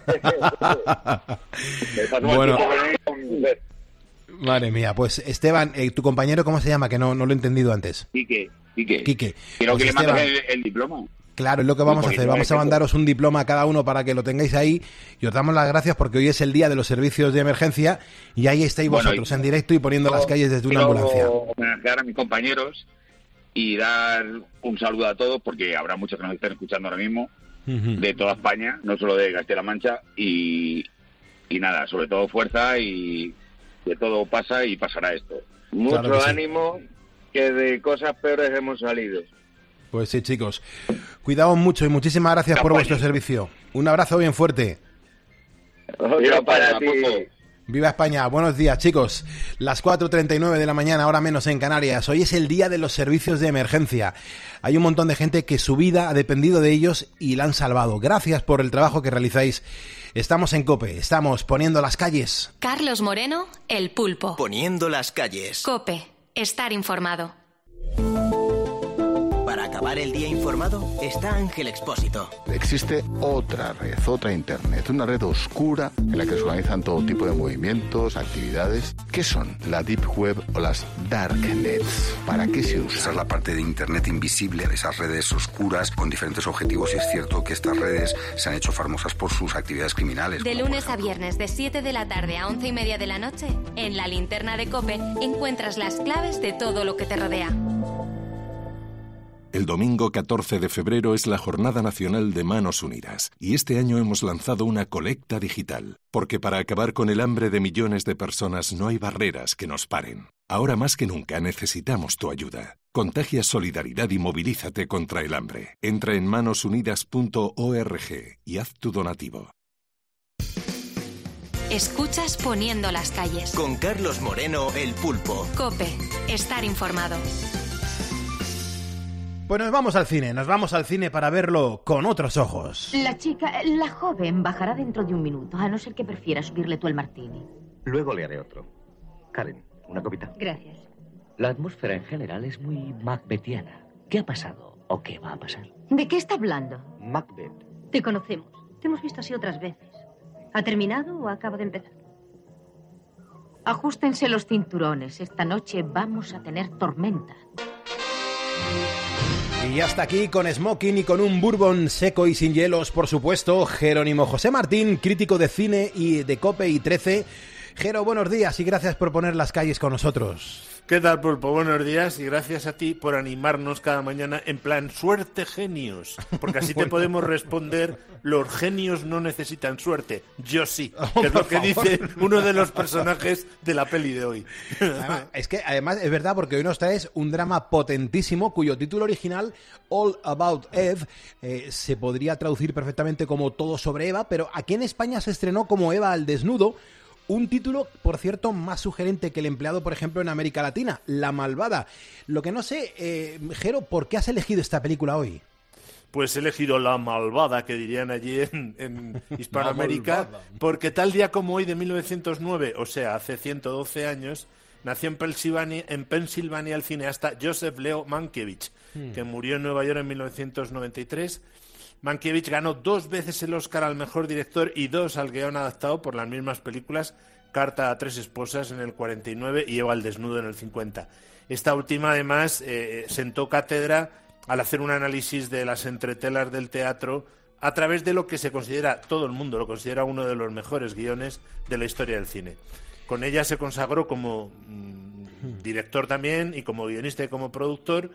Bueno. Madre mía, pues Esteban, tu compañero, ¿cómo se llama? Que no lo he entendido antes. Quique. Pues Quiero que le mandes Esteban, el diploma. Claro, es lo que vamos a hacer. Vamos a bonito. mandaros un diploma a cada uno para que lo tengáis ahí y os damos las gracias porque hoy es el día de los servicios de emergencia y ahí estáis Bueno, vosotros en directo y poniendo las calles desde una Quiero ambulancia. homenajear a mis compañeros y dar un saludo a todos, porque habrá muchos que nos estén escuchando ahora mismo, de toda España, no solo de Castilla-La Mancha, y nada, sobre todo fuerza, y que todo pasa y pasará esto. Mucho Claro que sí. ánimo, que de cosas peores hemos salido. Pues sí, chicos. Cuidaos mucho y muchísimas gracias por vuestro servicio. Un abrazo bien fuerte. Otro para ti. Viva España, buenos días chicos. Las 4:39 de la mañana, hora menos en Canarias. Hoy es el día de los servicios de emergencia. Hay un montón de gente que su vida ha dependido de ellos y la han salvado. Gracias por el trabajo que realizáis. Estamos en COPE, estamos poniendo las calles. Carlos Moreno, El Pulpo. Poniendo las calles. COPE. Estar informado. Para acabar el día informado está Ángel Expósito. Existe otra red, otra internet, una red oscura en la que se organizan todo tipo de movimientos, actividades. ¿Qué son la Deep Web o las Darknets? ¿Para qué se usan? Esa es la parte de internet invisible, esas redes oscuras con diferentes objetivos, y es cierto que estas redes se han hecho famosas por sus actividades criminales. De lunes a viernes, de 7 de la tarde a 11:30 de la noche, en la linterna de COPE encuentras las claves de todo lo que te rodea. El domingo 14 de febrero es la Jornada Nacional de Manos Unidas y este año hemos lanzado una colecta digital, porque para acabar con el hambre de millones de personas no hay barreras que nos paren. Ahora más que nunca necesitamos tu ayuda. Contagia solidaridad y movilízate contra el hambre. Entra en manosunidas.org y haz tu donativo. Escuchas Poniendo las calles. Con Carlos Moreno, El Pulpo. COPE. Estar informado. Pues nos vamos al cine para verlo con otros ojos. La joven bajará dentro de un minuto, a no ser que prefiera subirle tú el martini. Luego le haré otro. Karen, una copita. Gracias. La atmósfera en general es muy macbethiana. ¿Qué ha pasado o qué va a pasar? ¿De qué está hablando? Macbeth. Te conocemos. Te hemos visto así otras veces. ¿Ha terminado o acaba de empezar? Ajustense los cinturones. Esta noche vamos a tener tormenta. Y hasta aquí con smoking y con un bourbon seco y sin hielos, por supuesto, Jerónimo José Martín, crítico de cine y de COPE y 13. Jero, buenos días y gracias por poner las calles con nosotros. ¿Qué tal, Pulpo? Buenos días y gracias a ti por animarnos cada mañana en plan suerte genios, porque así te podemos responder: los genios no necesitan suerte, yo sí, que es lo que dice uno de los personajes de la peli de hoy. Además es verdad, porque hoy nos traes un drama potentísimo cuyo título original, All About Eve, se podría traducir perfectamente como Todo sobre Eva, pero aquí en España se estrenó como Eva al desnudo, Un título, por cierto, más sugerente que el empleado, por ejemplo, en América Latina, La Malvada. Lo que no sé, Jero, ¿por qué has elegido esta película hoy? Pues he elegido La Malvada, que dirían allí en Hispanoamérica, porque tal día como hoy de 1909, o sea, hace 112 años, nació en Pensilvania el cineasta Joseph Leo Mankiewicz, que murió en Nueva York en 1993. Mankiewicz ganó 2 veces el Oscar al mejor director y 2 al guión adaptado por las mismas películas, Carta a 3 esposas en el 49 y Eva al desnudo en el 50. Esta última, además, sentó cátedra al hacer un análisis de las entretelas del teatro a través de lo que se considera, todo el mundo lo considera uno de los mejores guiones de la historia del cine. Con ella se consagró como director también y como guionista y como productor,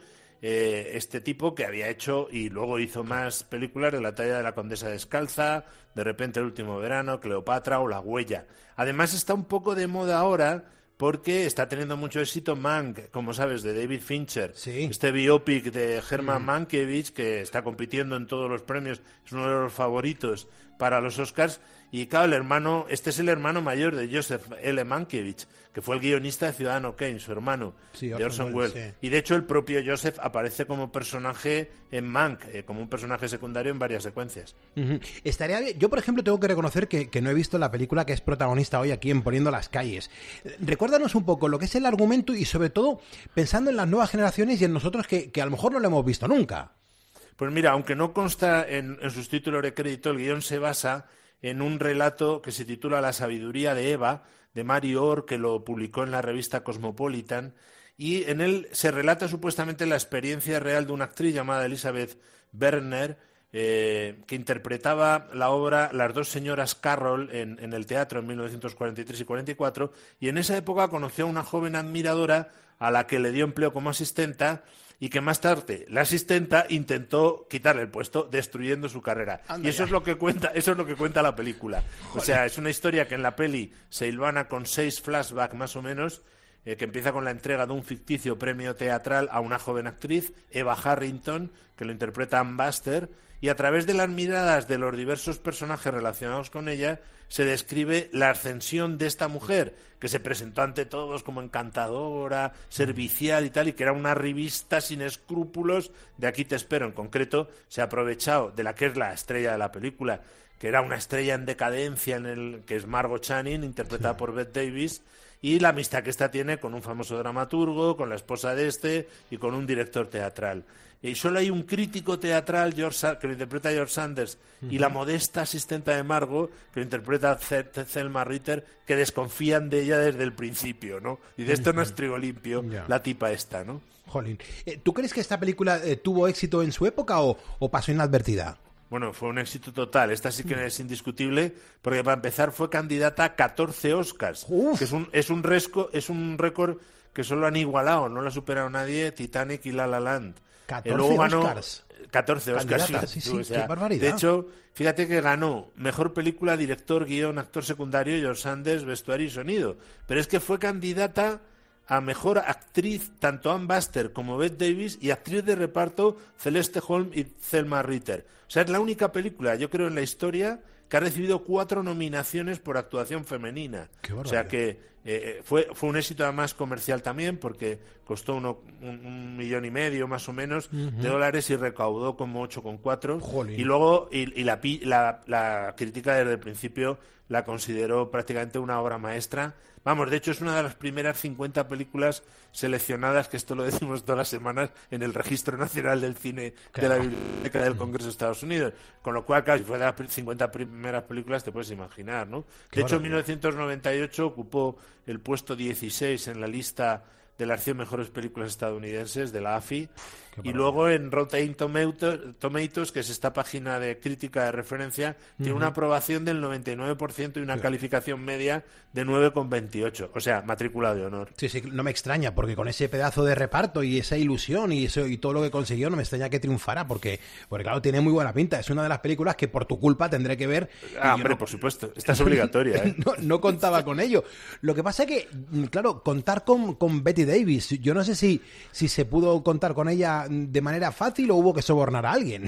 este tipo que había hecho y luego hizo más películas de la talla de La Condesa Descalza, De repente el último verano, Cleopatra o La Huella. Además está un poco de moda ahora porque está teniendo mucho éxito Mank, como sabes, de David Fincher. Sí. Este biopic de Herman Mankiewicz, que está compitiendo en todos los premios, es uno de los favoritos para los Oscars. Y claro, este es el hermano mayor de Joseph L. Mankiewicz, que fue el guionista de Ciudadano Kane, su hermano, de Orson Welles. Sí. Y de hecho el propio Joseph aparece como personaje en Mank, como un personaje secundario en varias secuencias. Estaría bien. Yo, por ejemplo, tengo que reconocer que no he visto la película que es protagonista hoy aquí en Poniendo las Calles. Recuérdanos un poco lo que es el argumento y sobre todo pensando en las nuevas generaciones y en nosotros que a lo mejor no lo hemos visto nunca. Pues mira, aunque no consta en sus títulos de crédito, el guión se basa en un relato que se titula La sabiduría de Eva, de Mary Orr, que lo publicó en la revista Cosmopolitan, y en él se relata supuestamente la experiencia real de una actriz llamada Elizabeth Werner, que interpretaba la obra Las dos señoras Carroll en el teatro en 1943 y 44, y en esa época conoció a una joven admiradora a la que le dio empleo como asistenta, y que más tarde la asistenta intentó quitarle el puesto destruyendo su carrera. Anda y eso es lo que cuenta la película. O sea, es una historia que en la peli se hilvana con 6 flashbacks más o menos, que empieza con la entrega de un ficticio premio teatral a una joven actriz, Eva Harrington, que lo interpreta Ann Baxter, y a través de las miradas de los diversos personajes relacionados con ella se describe la ascensión de esta mujer, que se presentó ante todos como encantadora, servicial y tal, y que era una revista sin escrúpulos de Aquí te espero. En concreto, se ha aprovechado de la que es la estrella de la película, que era una estrella en decadencia, que es Margot Channing, interpretada por Bette Davis, y la amistad que esta tiene con un famoso dramaturgo, con la esposa de este y con un director teatral. Y solo hay un crítico teatral que lo interpreta George Sanders y la modesta asistenta de Margot, que lo interpreta Thelma Ritter, que desconfían de ella desde el principio, ¿no? Y de esto no es trigo limpio, la tipa esta, ¿no? Jolín. ¿Tú crees que esta película tuvo éxito en su época o pasó inadvertida? Bueno, fue un éxito total. Esta sí que es indiscutible, porque para empezar fue candidata a 14 Oscars. Que es un récord que solo han igualado, no lo ha superado nadie, Titanic y La La Land. 14 Oscars. 14 Oscars. Sí, O sea, qué barbaridad. de hecho, fíjate que ganó Mejor Película, Director, Guión, Actor Secundario, George Sanders, Vestuario y Sonido. Pero es que fue candidata a Mejor Actriz tanto Ann Baxter como Bette Davis y Actriz de Reparto Celeste Holm y Thelma Ritter. O sea, es la única película, yo creo, en la historia que ha recibido 4 nominaciones por actuación femenina. O sea que fue un éxito además comercial también, porque costó $1,5 millones más o menos de dólares y recaudó como 8,4. Y luego la crítica desde el principio la consideró prácticamente una obra maestra. Vamos, de hecho es una de las primeras 50 películas seleccionadas, que esto lo decimos todas las semanas, en el Registro Nacional del Cine de la Biblioteca del Congreso de Estados Unidos. Con lo cual, casi fue de las 50 primeras películas, te puedes imaginar, ¿no? De hecho, en 1998 ocupó el puesto 16 en la lista de las 100 mejores películas estadounidenses de la AFI. Y luego en Rotten Tomatoes, que es esta página de crítica de referencia, tiene una aprobación del 99% y una calificación media de 9,28. O sea, matrícula de honor. Sí, no me extraña, porque con ese pedazo de reparto y esa ilusión y todo lo que consiguió, no me extraña que triunfara, porque claro, tiene muy buena pinta. Es una de las películas que por tu culpa tendré que ver. Hombre, por supuesto. Esta es obligatoria, ¿eh? No contaba con ello. Lo que pasa es que, claro, contar con Bette Davis, yo no sé si se pudo contar con ella de manera fácil o hubo que sobornar a alguien.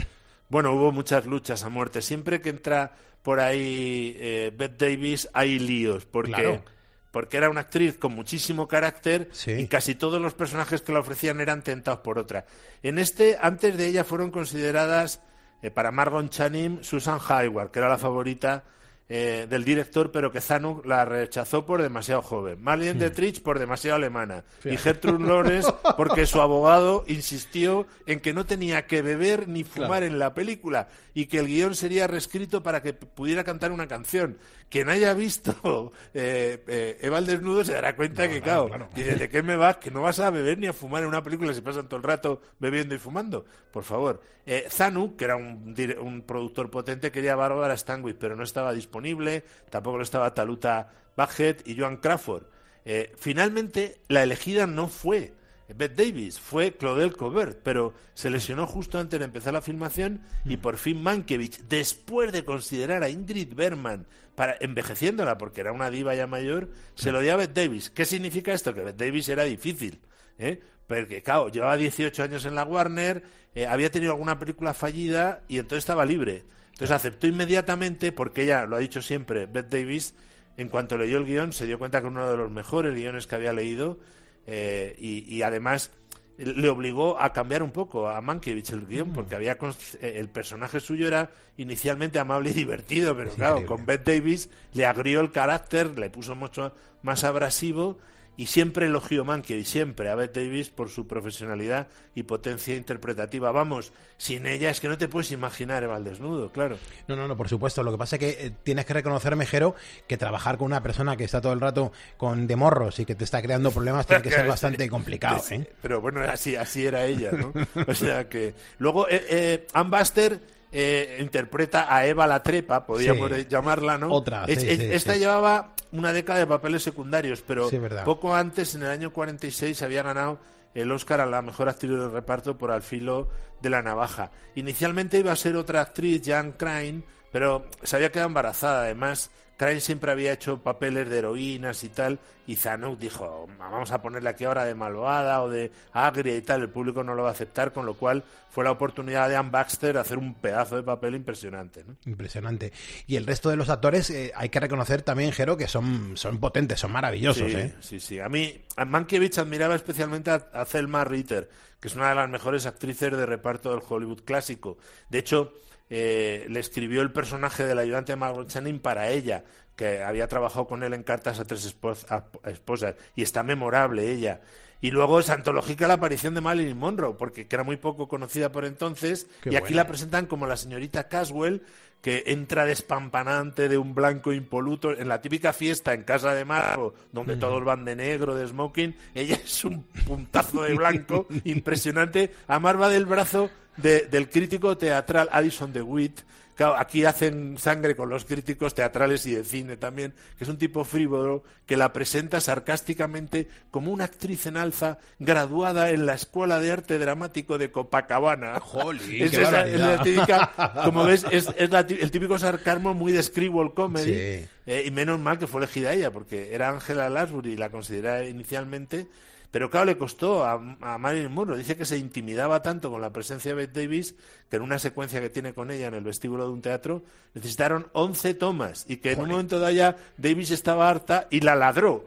Bueno, hubo muchas luchas a muerte. Siempre que entra por ahí Bette Davis hay líos, porque era una actriz con muchísimo carácter y casi todos los personajes que la ofrecían eran tentados por otra. En antes de ella fueron consideradas para Margot Channing Susan Hayward, que era la favorita del director, pero que Zanuck la rechazó por demasiado joven. Marlene Dietrich por demasiado alemana. Y Gertrude Lawrence porque su abogado insistió en que no tenía que beber ni fumar en la película y que el guión sería reescrito para que pudiera cantar una canción. Quien haya visto Eva al desnudo se dará cuenta que, claro. Dice, ¿de qué me vas? Que no vas a beber ni a fumar en una película si pasan todo el rato bebiendo y fumando. Por favor. Zanuck, que era un productor potente, quería a Barbara Stanwyck, pero no estaba disponible, tampoco lo estaba Taluta Baghead y Joan Crawford. Finalmente, la elegida no fue Bette Davis, fue Claudel Colbert, pero se lesionó justo antes de empezar la filmación y por fin Mankiewicz, después de considerar a Ingrid Bergman, envejeciéndola porque era una diva ya mayor, se lo dio a Bette Davis. ¿Qué significa esto? Que Bette Davis era difícil, porque, claro, llevaba 18 años en la Warner, había tenido alguna película fallida y entonces estaba libre. Entonces aceptó inmediatamente, porque ella lo ha dicho siempre, Bette Davis, en cuanto leyó el guión, se dio cuenta que era uno de los mejores guiones que había leído y además le obligó a cambiar un poco a Mankiewicz el guión, porque el personaje suyo era inicialmente amable y divertido, pero claro, con Bette Davis le agrió el carácter, le puso mucho más abrasivo. Y siempre elogió Mankiewicz, siempre a Bette Davis por su profesionalidad y potencia interpretativa. Vamos, sin ella es que no te puedes imaginar Eva al desnudo, claro. No, por supuesto. Lo que pasa es que tienes que reconocer, Mejero, que trabajar con una persona que está todo el rato con morros y que te está creando problemas tiene que ser bastante complicado, ¿eh? Pero bueno, así era ella, ¿no? O sea que... Luego, Ann Baxter interpreta a Eva la Trepa, podríamos llamarla, ¿no? Otra, esta llevaba una década de papeles secundarios, pero verdad. Poco antes, en el año 46, había ganado el Oscar a la mejor actriz de reparto por Al filo de la navaja. Inicialmente iba a ser otra actriz, Jan Crane, pero se había quedado embarazada. Además, Crane siempre había hecho papeles de heroínas y tal, y Zanuck dijo, vamos a ponerle aquí ahora de malvada o de agria y tal, el público no lo va a aceptar, con lo cual fue la oportunidad de Ann Baxter hacer un pedazo de papel impresionante, ¿no? Impresionante. Y el resto de los actores, hay que reconocer también, Jero, que son potentes, son maravillosos, Sí. A Mankiewicz admiraba especialmente a Thelma Ritter, que es una de las mejores actrices de reparto del Hollywood clásico. De hecho, le escribió el personaje del ayudante de Margot Channing para ella, que había trabajado con él en Cartas a tres esposas, y está memorable ella. Y luego es antológica la aparición de Marilyn Monroe, porque que era muy poco conocida por entonces, y aquí la presentan como la señorita Caswell, que entra despampanante de un blanco impoluto en la típica fiesta en casa de Margot, donde todos van de negro, de smoking. Ella es un puntazo de blanco impresionante. Además va del brazo del crítico teatral Addison DeWitt. Claro, aquí hacen sangre con los críticos teatrales y de cine también, que es un tipo frívolo que la presenta sarcásticamente como una actriz en alza graduada en la Escuela de Arte Dramático de Copacabana. ¡Jolín! Es la típica, como ves, es el típico sarcasmo muy de screwball comedy. Y menos mal que fue elegida ella, porque era Angela Lansbury, la consideraba inicialmente. Pero claro, le costó a Marilyn Monroe. Dice que se intimidaba tanto con la presencia de Bette Davis que en una secuencia que tiene con ella en el vestíbulo de un teatro necesitaron 11 tomas y que en un momento de allá Davis estaba harta y la ladró.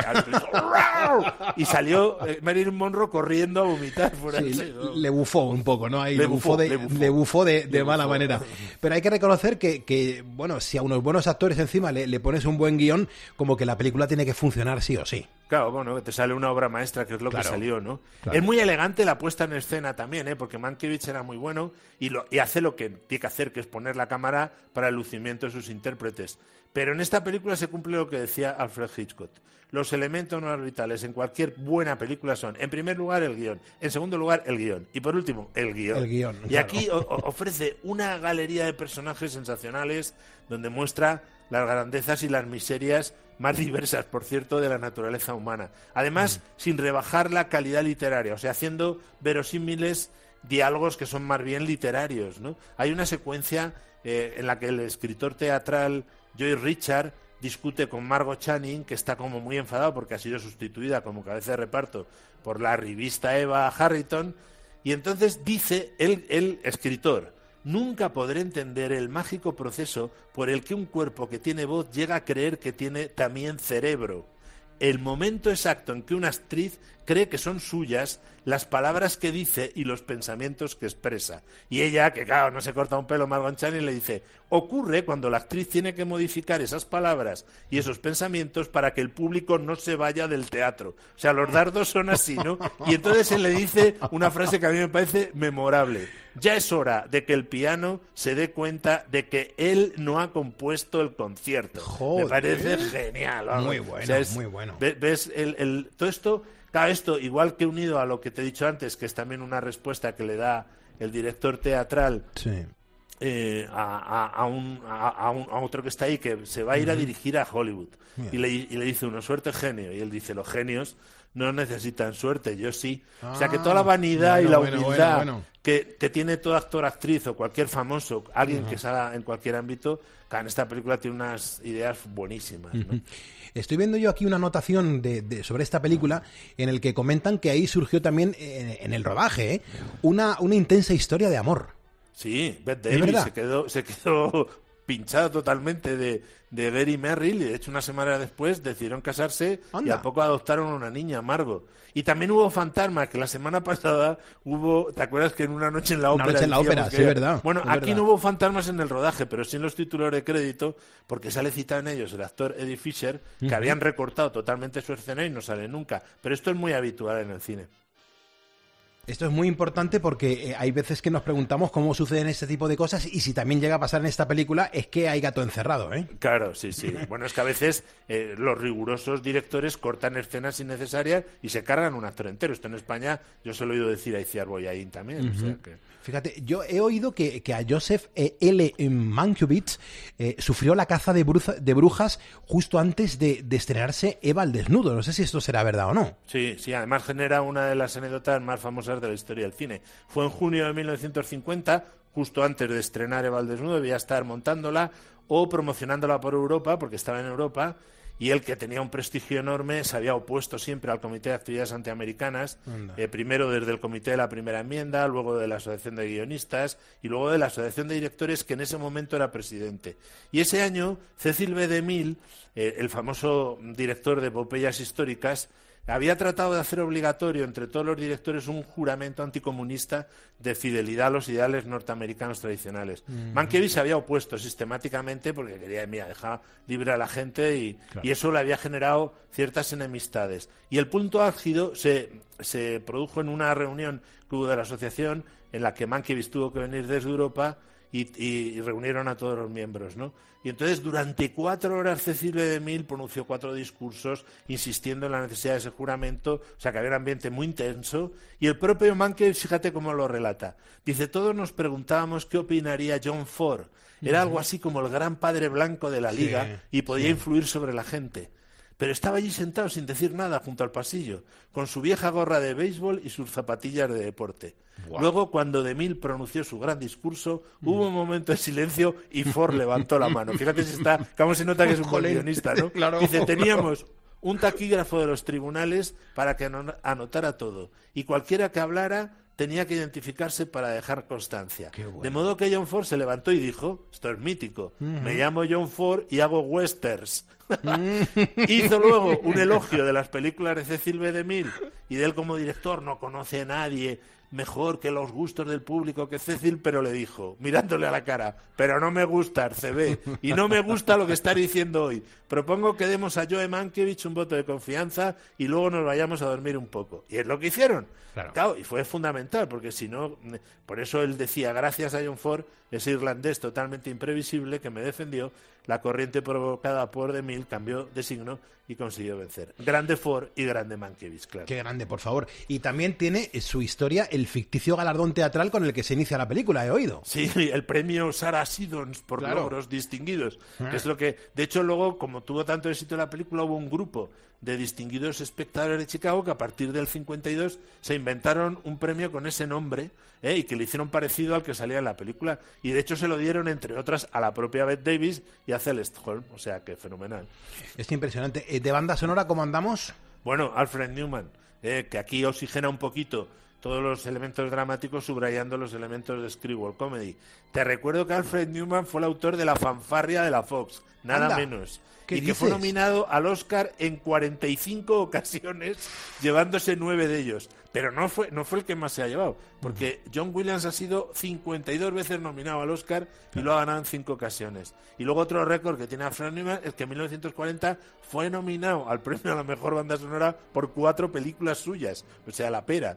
Y salió Marilyn Monroe corriendo a vomitar por ahí. Le bufó un poco, ¿no? Ahí le bufó de mala manera. Pero hay que reconocer que, bueno, si a unos buenos actores encima le pones un buen guión, como que la película tiene que funcionar sí o sí. Claro, bueno, te sale una obra maestra, que es lo que salió, ¿no? Claro. Es muy elegante la puesta en escena también, porque Mankiewicz era muy bueno y hace lo que tiene que hacer, que es poner la cámara para el lucimiento de sus intérpretes. Pero en esta película se cumple lo que decía Alfred Hitchcock. Los elementos no orbitales en cualquier buena película son, en primer lugar, el guión, en segundo lugar, el guión, y por último, el guión. Y aquí ofrece una galería de personajes sensacionales donde muestra las grandezas y las miserias más diversas, por cierto, de la naturaleza humana. Además, sin rebajar la calidad literaria, o sea, haciendo verosímiles diálogos que son más bien literarios, ¿no? Hay una secuencia en la que el escritor teatral Joy Richard discute con Margot Channing, que está como muy enfadado porque ha sido sustituida como cabeza de reparto por la revista Eva Harrington, y entonces dice el escritor, nunca podré entender el mágico proceso por el que un cuerpo que tiene voz llega a creer que tiene también cerebro. El momento exacto en que una actriz cree que son suyas las palabras que dice y los pensamientos que expresa. Y ella, que claro, no se corta un pelo, Margot Channing, le dice, ocurre cuando la actriz tiene que modificar esas palabras y esos pensamientos para que el público no se vaya del teatro. O sea, los dardos son así, ¿no? Y entonces él le dice una frase que a mí me parece memorable. Ya es hora de que el piano se dé cuenta de que él no ha compuesto el concierto. Joder. Me parece genial. Vamos. Muy bueno, O sea, muy bueno. ¿Ves todo esto? Claro, esto, igual que unido a lo que te he dicho antes, que es también una respuesta que le da el director teatral a otro que está ahí, que se va a ir a dirigir a Hollywood. Y le dice uno, suerte genio. Y él dice, los genios no necesitan suerte, yo sí. O sea, que toda la vanidad y la humildad que tiene todo actor, actriz o cualquier famoso, alguien que salga en cualquier ámbito, en esta película tiene unas ideas buenísimas, ¿no? Estoy viendo yo aquí una anotación sobre esta película en el que comentan que ahí surgió también en el rodaje una intensa historia de amor. Sí, Bette Davis se quedó pinchado totalmente de Gary Merrill y de hecho una semana después decidieron casarse. Anda. Y a poco adoptaron una niña, Margot. Y también hubo fantasmas, que la semana pasada hubo, ¿te acuerdas que en una noche en la ópera? Una noche en la ópera, sí, es verdad. Bueno, es aquí verdad. no hubo fantasmas en el rodaje, pero sí en los títulos de crédito, porque sale citado en ellos el actor Eddie Fisher, que habían recortado totalmente su escena y no sale nunca. Pero esto es muy habitual en el cine. Esto es muy importante porque hay veces que nos preguntamos cómo suceden este tipo de cosas y si también llega a pasar en esta película es que hay gato encerrado, ¿eh? Claro, sí. Bueno, es que a veces los rigurosos directores cortan escenas innecesarias y se cargan un actor entero. Esto en España yo se lo he oído decir a Itziar Boyain también. O sea que... Fíjate, yo he oído que a Joseph L. Mankiewicz sufrió la caza de brujas justo antes de estrenarse Eva al desnudo. No sé si esto será verdad o no. Sí, además genera una de las anécdotas más famosas de la historia del cine. Fue en junio de 1950, justo antes de estrenar Eva al desnudo, debía estar montándola o promocionándola por Europa, porque estaba en Europa, y él, que tenía un prestigio enorme, se había opuesto siempre al Comité de Actividades Antiamericanas, primero desde el Comité de la Primera Enmienda, luego de la Asociación de Guionistas y luego de la Asociación de Directores, que en ese momento era presidente. Y ese año, Cecil B. DeMille, el famoso director de epopeyas históricas, había tratado de hacer obligatorio entre todos los directores un juramento anticomunista de fidelidad a los ideales norteamericanos tradicionales. Mankiewicz se había opuesto sistemáticamente porque quería, dejar libre a la gente y eso le había generado ciertas enemistades. Y el punto álgido se produjo en una reunión que hubo de la asociación en la que Mankiewicz tuvo que venir desde Europa y reunieron a todos los miembros, ¿no? Y entonces durante 4 horas Cecil B. DeMille pronunció 4 discursos insistiendo en la necesidad de ese juramento, o sea que había un ambiente muy intenso, y el propio Mankiewicz, fíjate cómo lo relata, dice, todos nos preguntábamos qué opinaría John Ford, era algo así como el gran padre blanco de la liga y podía influir sobre la gente. Pero estaba allí sentado sin decir nada junto al pasillo, con su vieja gorra de béisbol y sus zapatillas de deporte. Wow. Luego, cuando DeMille pronunció su gran discurso, hubo un momento de silencio y Ford levantó la mano. Fíjate cómo se nota que es un buen guionista, ¿no? Claro. Dice, teníamos un taquígrafo de los tribunales para que anotara todo, y cualquiera que hablara tenía que identificarse para dejar constancia. Bueno. De modo que John Ford se levantó y dijo, esto es mítico, me llamo John Ford y hago westerns. Hizo luego un elogio de las películas de Cecil B. DeMille y de él como director, no conoce a nadie mejor que los gustos del público que Cecil, pero le dijo, mirándole a la cara, pero no me gusta RCB y no me gusta lo que está diciendo hoy. Propongo que demos a Joe Mankiewicz un voto de confianza y luego nos vayamos a dormir un poco. Y es lo que hicieron. Claro, y fue fundamental, porque si no, por eso él decía, gracias a John Ford, ese irlandés totalmente imprevisible que me defendió, la corriente provocada por DeMille cambió de signo y consiguió vencer. Grande Ford y grande Mankiewicz, claro. Qué grande, por favor. Y también tiene su historia el ficticio galardón teatral con el que se inicia la película, he oído. Sí, el premio Sarah Siddons por logros distinguidos, que es lo que... De hecho, luego, como tuvo tanto éxito la película, hubo un grupo de distinguidos espectadores de Chicago que a partir del 52 se inventaron un premio con ese nombre y que le hicieron parecido al que salía en la película, y de hecho se lo dieron entre otras a la propia Bette Davis y a Celeste Holm, o sea que fenomenal. Es impresionante. ¿De banda sonora cómo andamos? Bueno, Alfred Newman, que aquí oxigena un poquito todos los elementos dramáticos subrayando los elementos de screwball comedy. Te recuerdo que Alfred Newman fue el autor de La fanfarria de la Fox, nada Anda, menos. ¿qué Y que dices? fue nominado al Oscar en 45 ocasiones, llevándose 9 de ellos. Pero no fue el que más se ha llevado, porque John Williams ha sido 52 veces nominado al Oscar y lo ha ganado en 5 ocasiones. Y luego otro récord que tiene Alfred Newman es que en 1940 fue nominado al premio a la mejor banda sonora por 4 películas suyas, o sea, la pera.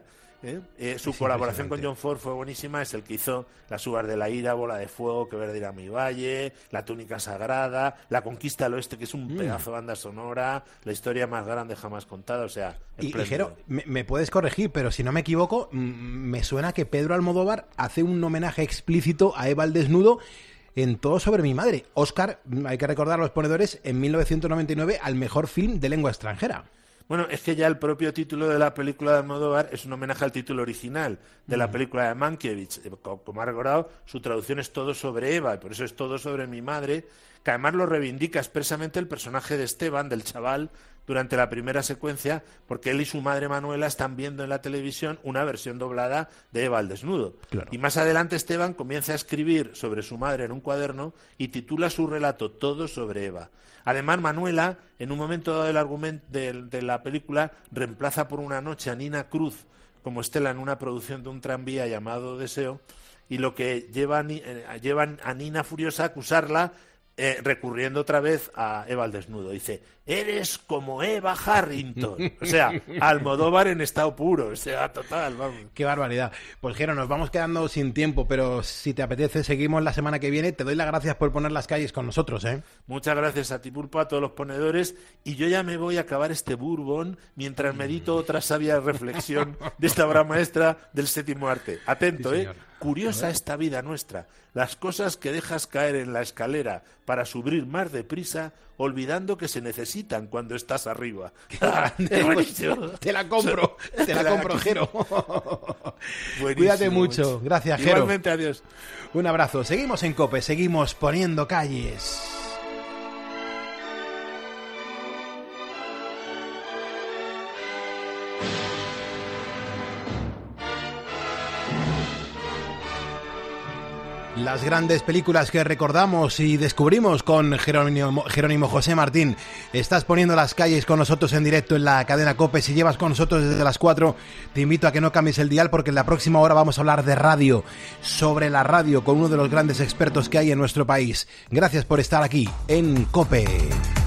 Su colaboración con John Ford fue buenísima, es el que hizo Las uvas de la ira, Bola de fuego, Que verde era mi valle, La túnica sagrada, La conquista del oeste, que es un pedazo de banda sonora, La historia más grande jamás contada, o sea, Y espléndido. Jero, me puedes corregir, pero si no me equivoco, me suena que Pedro Almodóvar hace un homenaje explícito a Eva al desnudo en Todo sobre mi madre. Oscar, hay que recordar a los ponedores, en 1999 al mejor film de lengua extranjera. Bueno, es que ya el propio título de la película de Almodóvar es un homenaje al título original de la película de Mankiewicz. Como ha recordado, su traducción es Todo sobre Eva, y por eso es Todo sobre mi madre, que además lo reivindica expresamente el personaje de Esteban, del chaval, durante la primera secuencia, porque él y su madre Manuela están viendo en la televisión una versión doblada de Eva al desnudo. Claro. Y más adelante Esteban comienza a escribir sobre su madre en un cuaderno y titula su relato Todo sobre Eva. Además, Manuela, en un momento dado del argumento de la película, reemplaza por una noche a Nina Cruz como Estela en una producción de un tranvía llamado Deseo, y lo que lleva a Nina furiosa a acusarla, recurriendo otra vez a Eva al desnudo. Dice, eres como Eva Harrington. O sea, Almodóvar en estado puro. O sea, total, vamos. Qué barbaridad. Pues Jero, nos vamos quedando sin tiempo, pero si te apetece, seguimos la semana que viene. Te doy las gracias por poner las calles con nosotros, ¿eh? Muchas gracias a ti, Pulpo, a todos los ponedores. Y yo ya me voy a acabar este bourbon mientras medito otra sabia reflexión de esta obra maestra del séptimo arte. Atento, Sí, ¿eh? señor. Curiosa esta vida nuestra. Las cosas que dejas caer en la escalera para subir más deprisa, olvidando que se necesitan cuando estás arriba. Es buenísimo. Te la compro, Jero. Buenísimo, Cuídate mucho. Gracias, Jero. Igualmente, adiós. Un abrazo. Seguimos en COPE, seguimos poniendo calles. Las grandes películas que recordamos y descubrimos con Jerónimo José Martín. Estás poniendo las calles con nosotros en directo en la cadena COPE. Si llevas con nosotros desde las 4, te invito a que no cambies el dial, porque en la próxima hora vamos a hablar de radio, sobre la radio, con uno de los grandes expertos que hay en nuestro país. Gracias por estar aquí en COPE.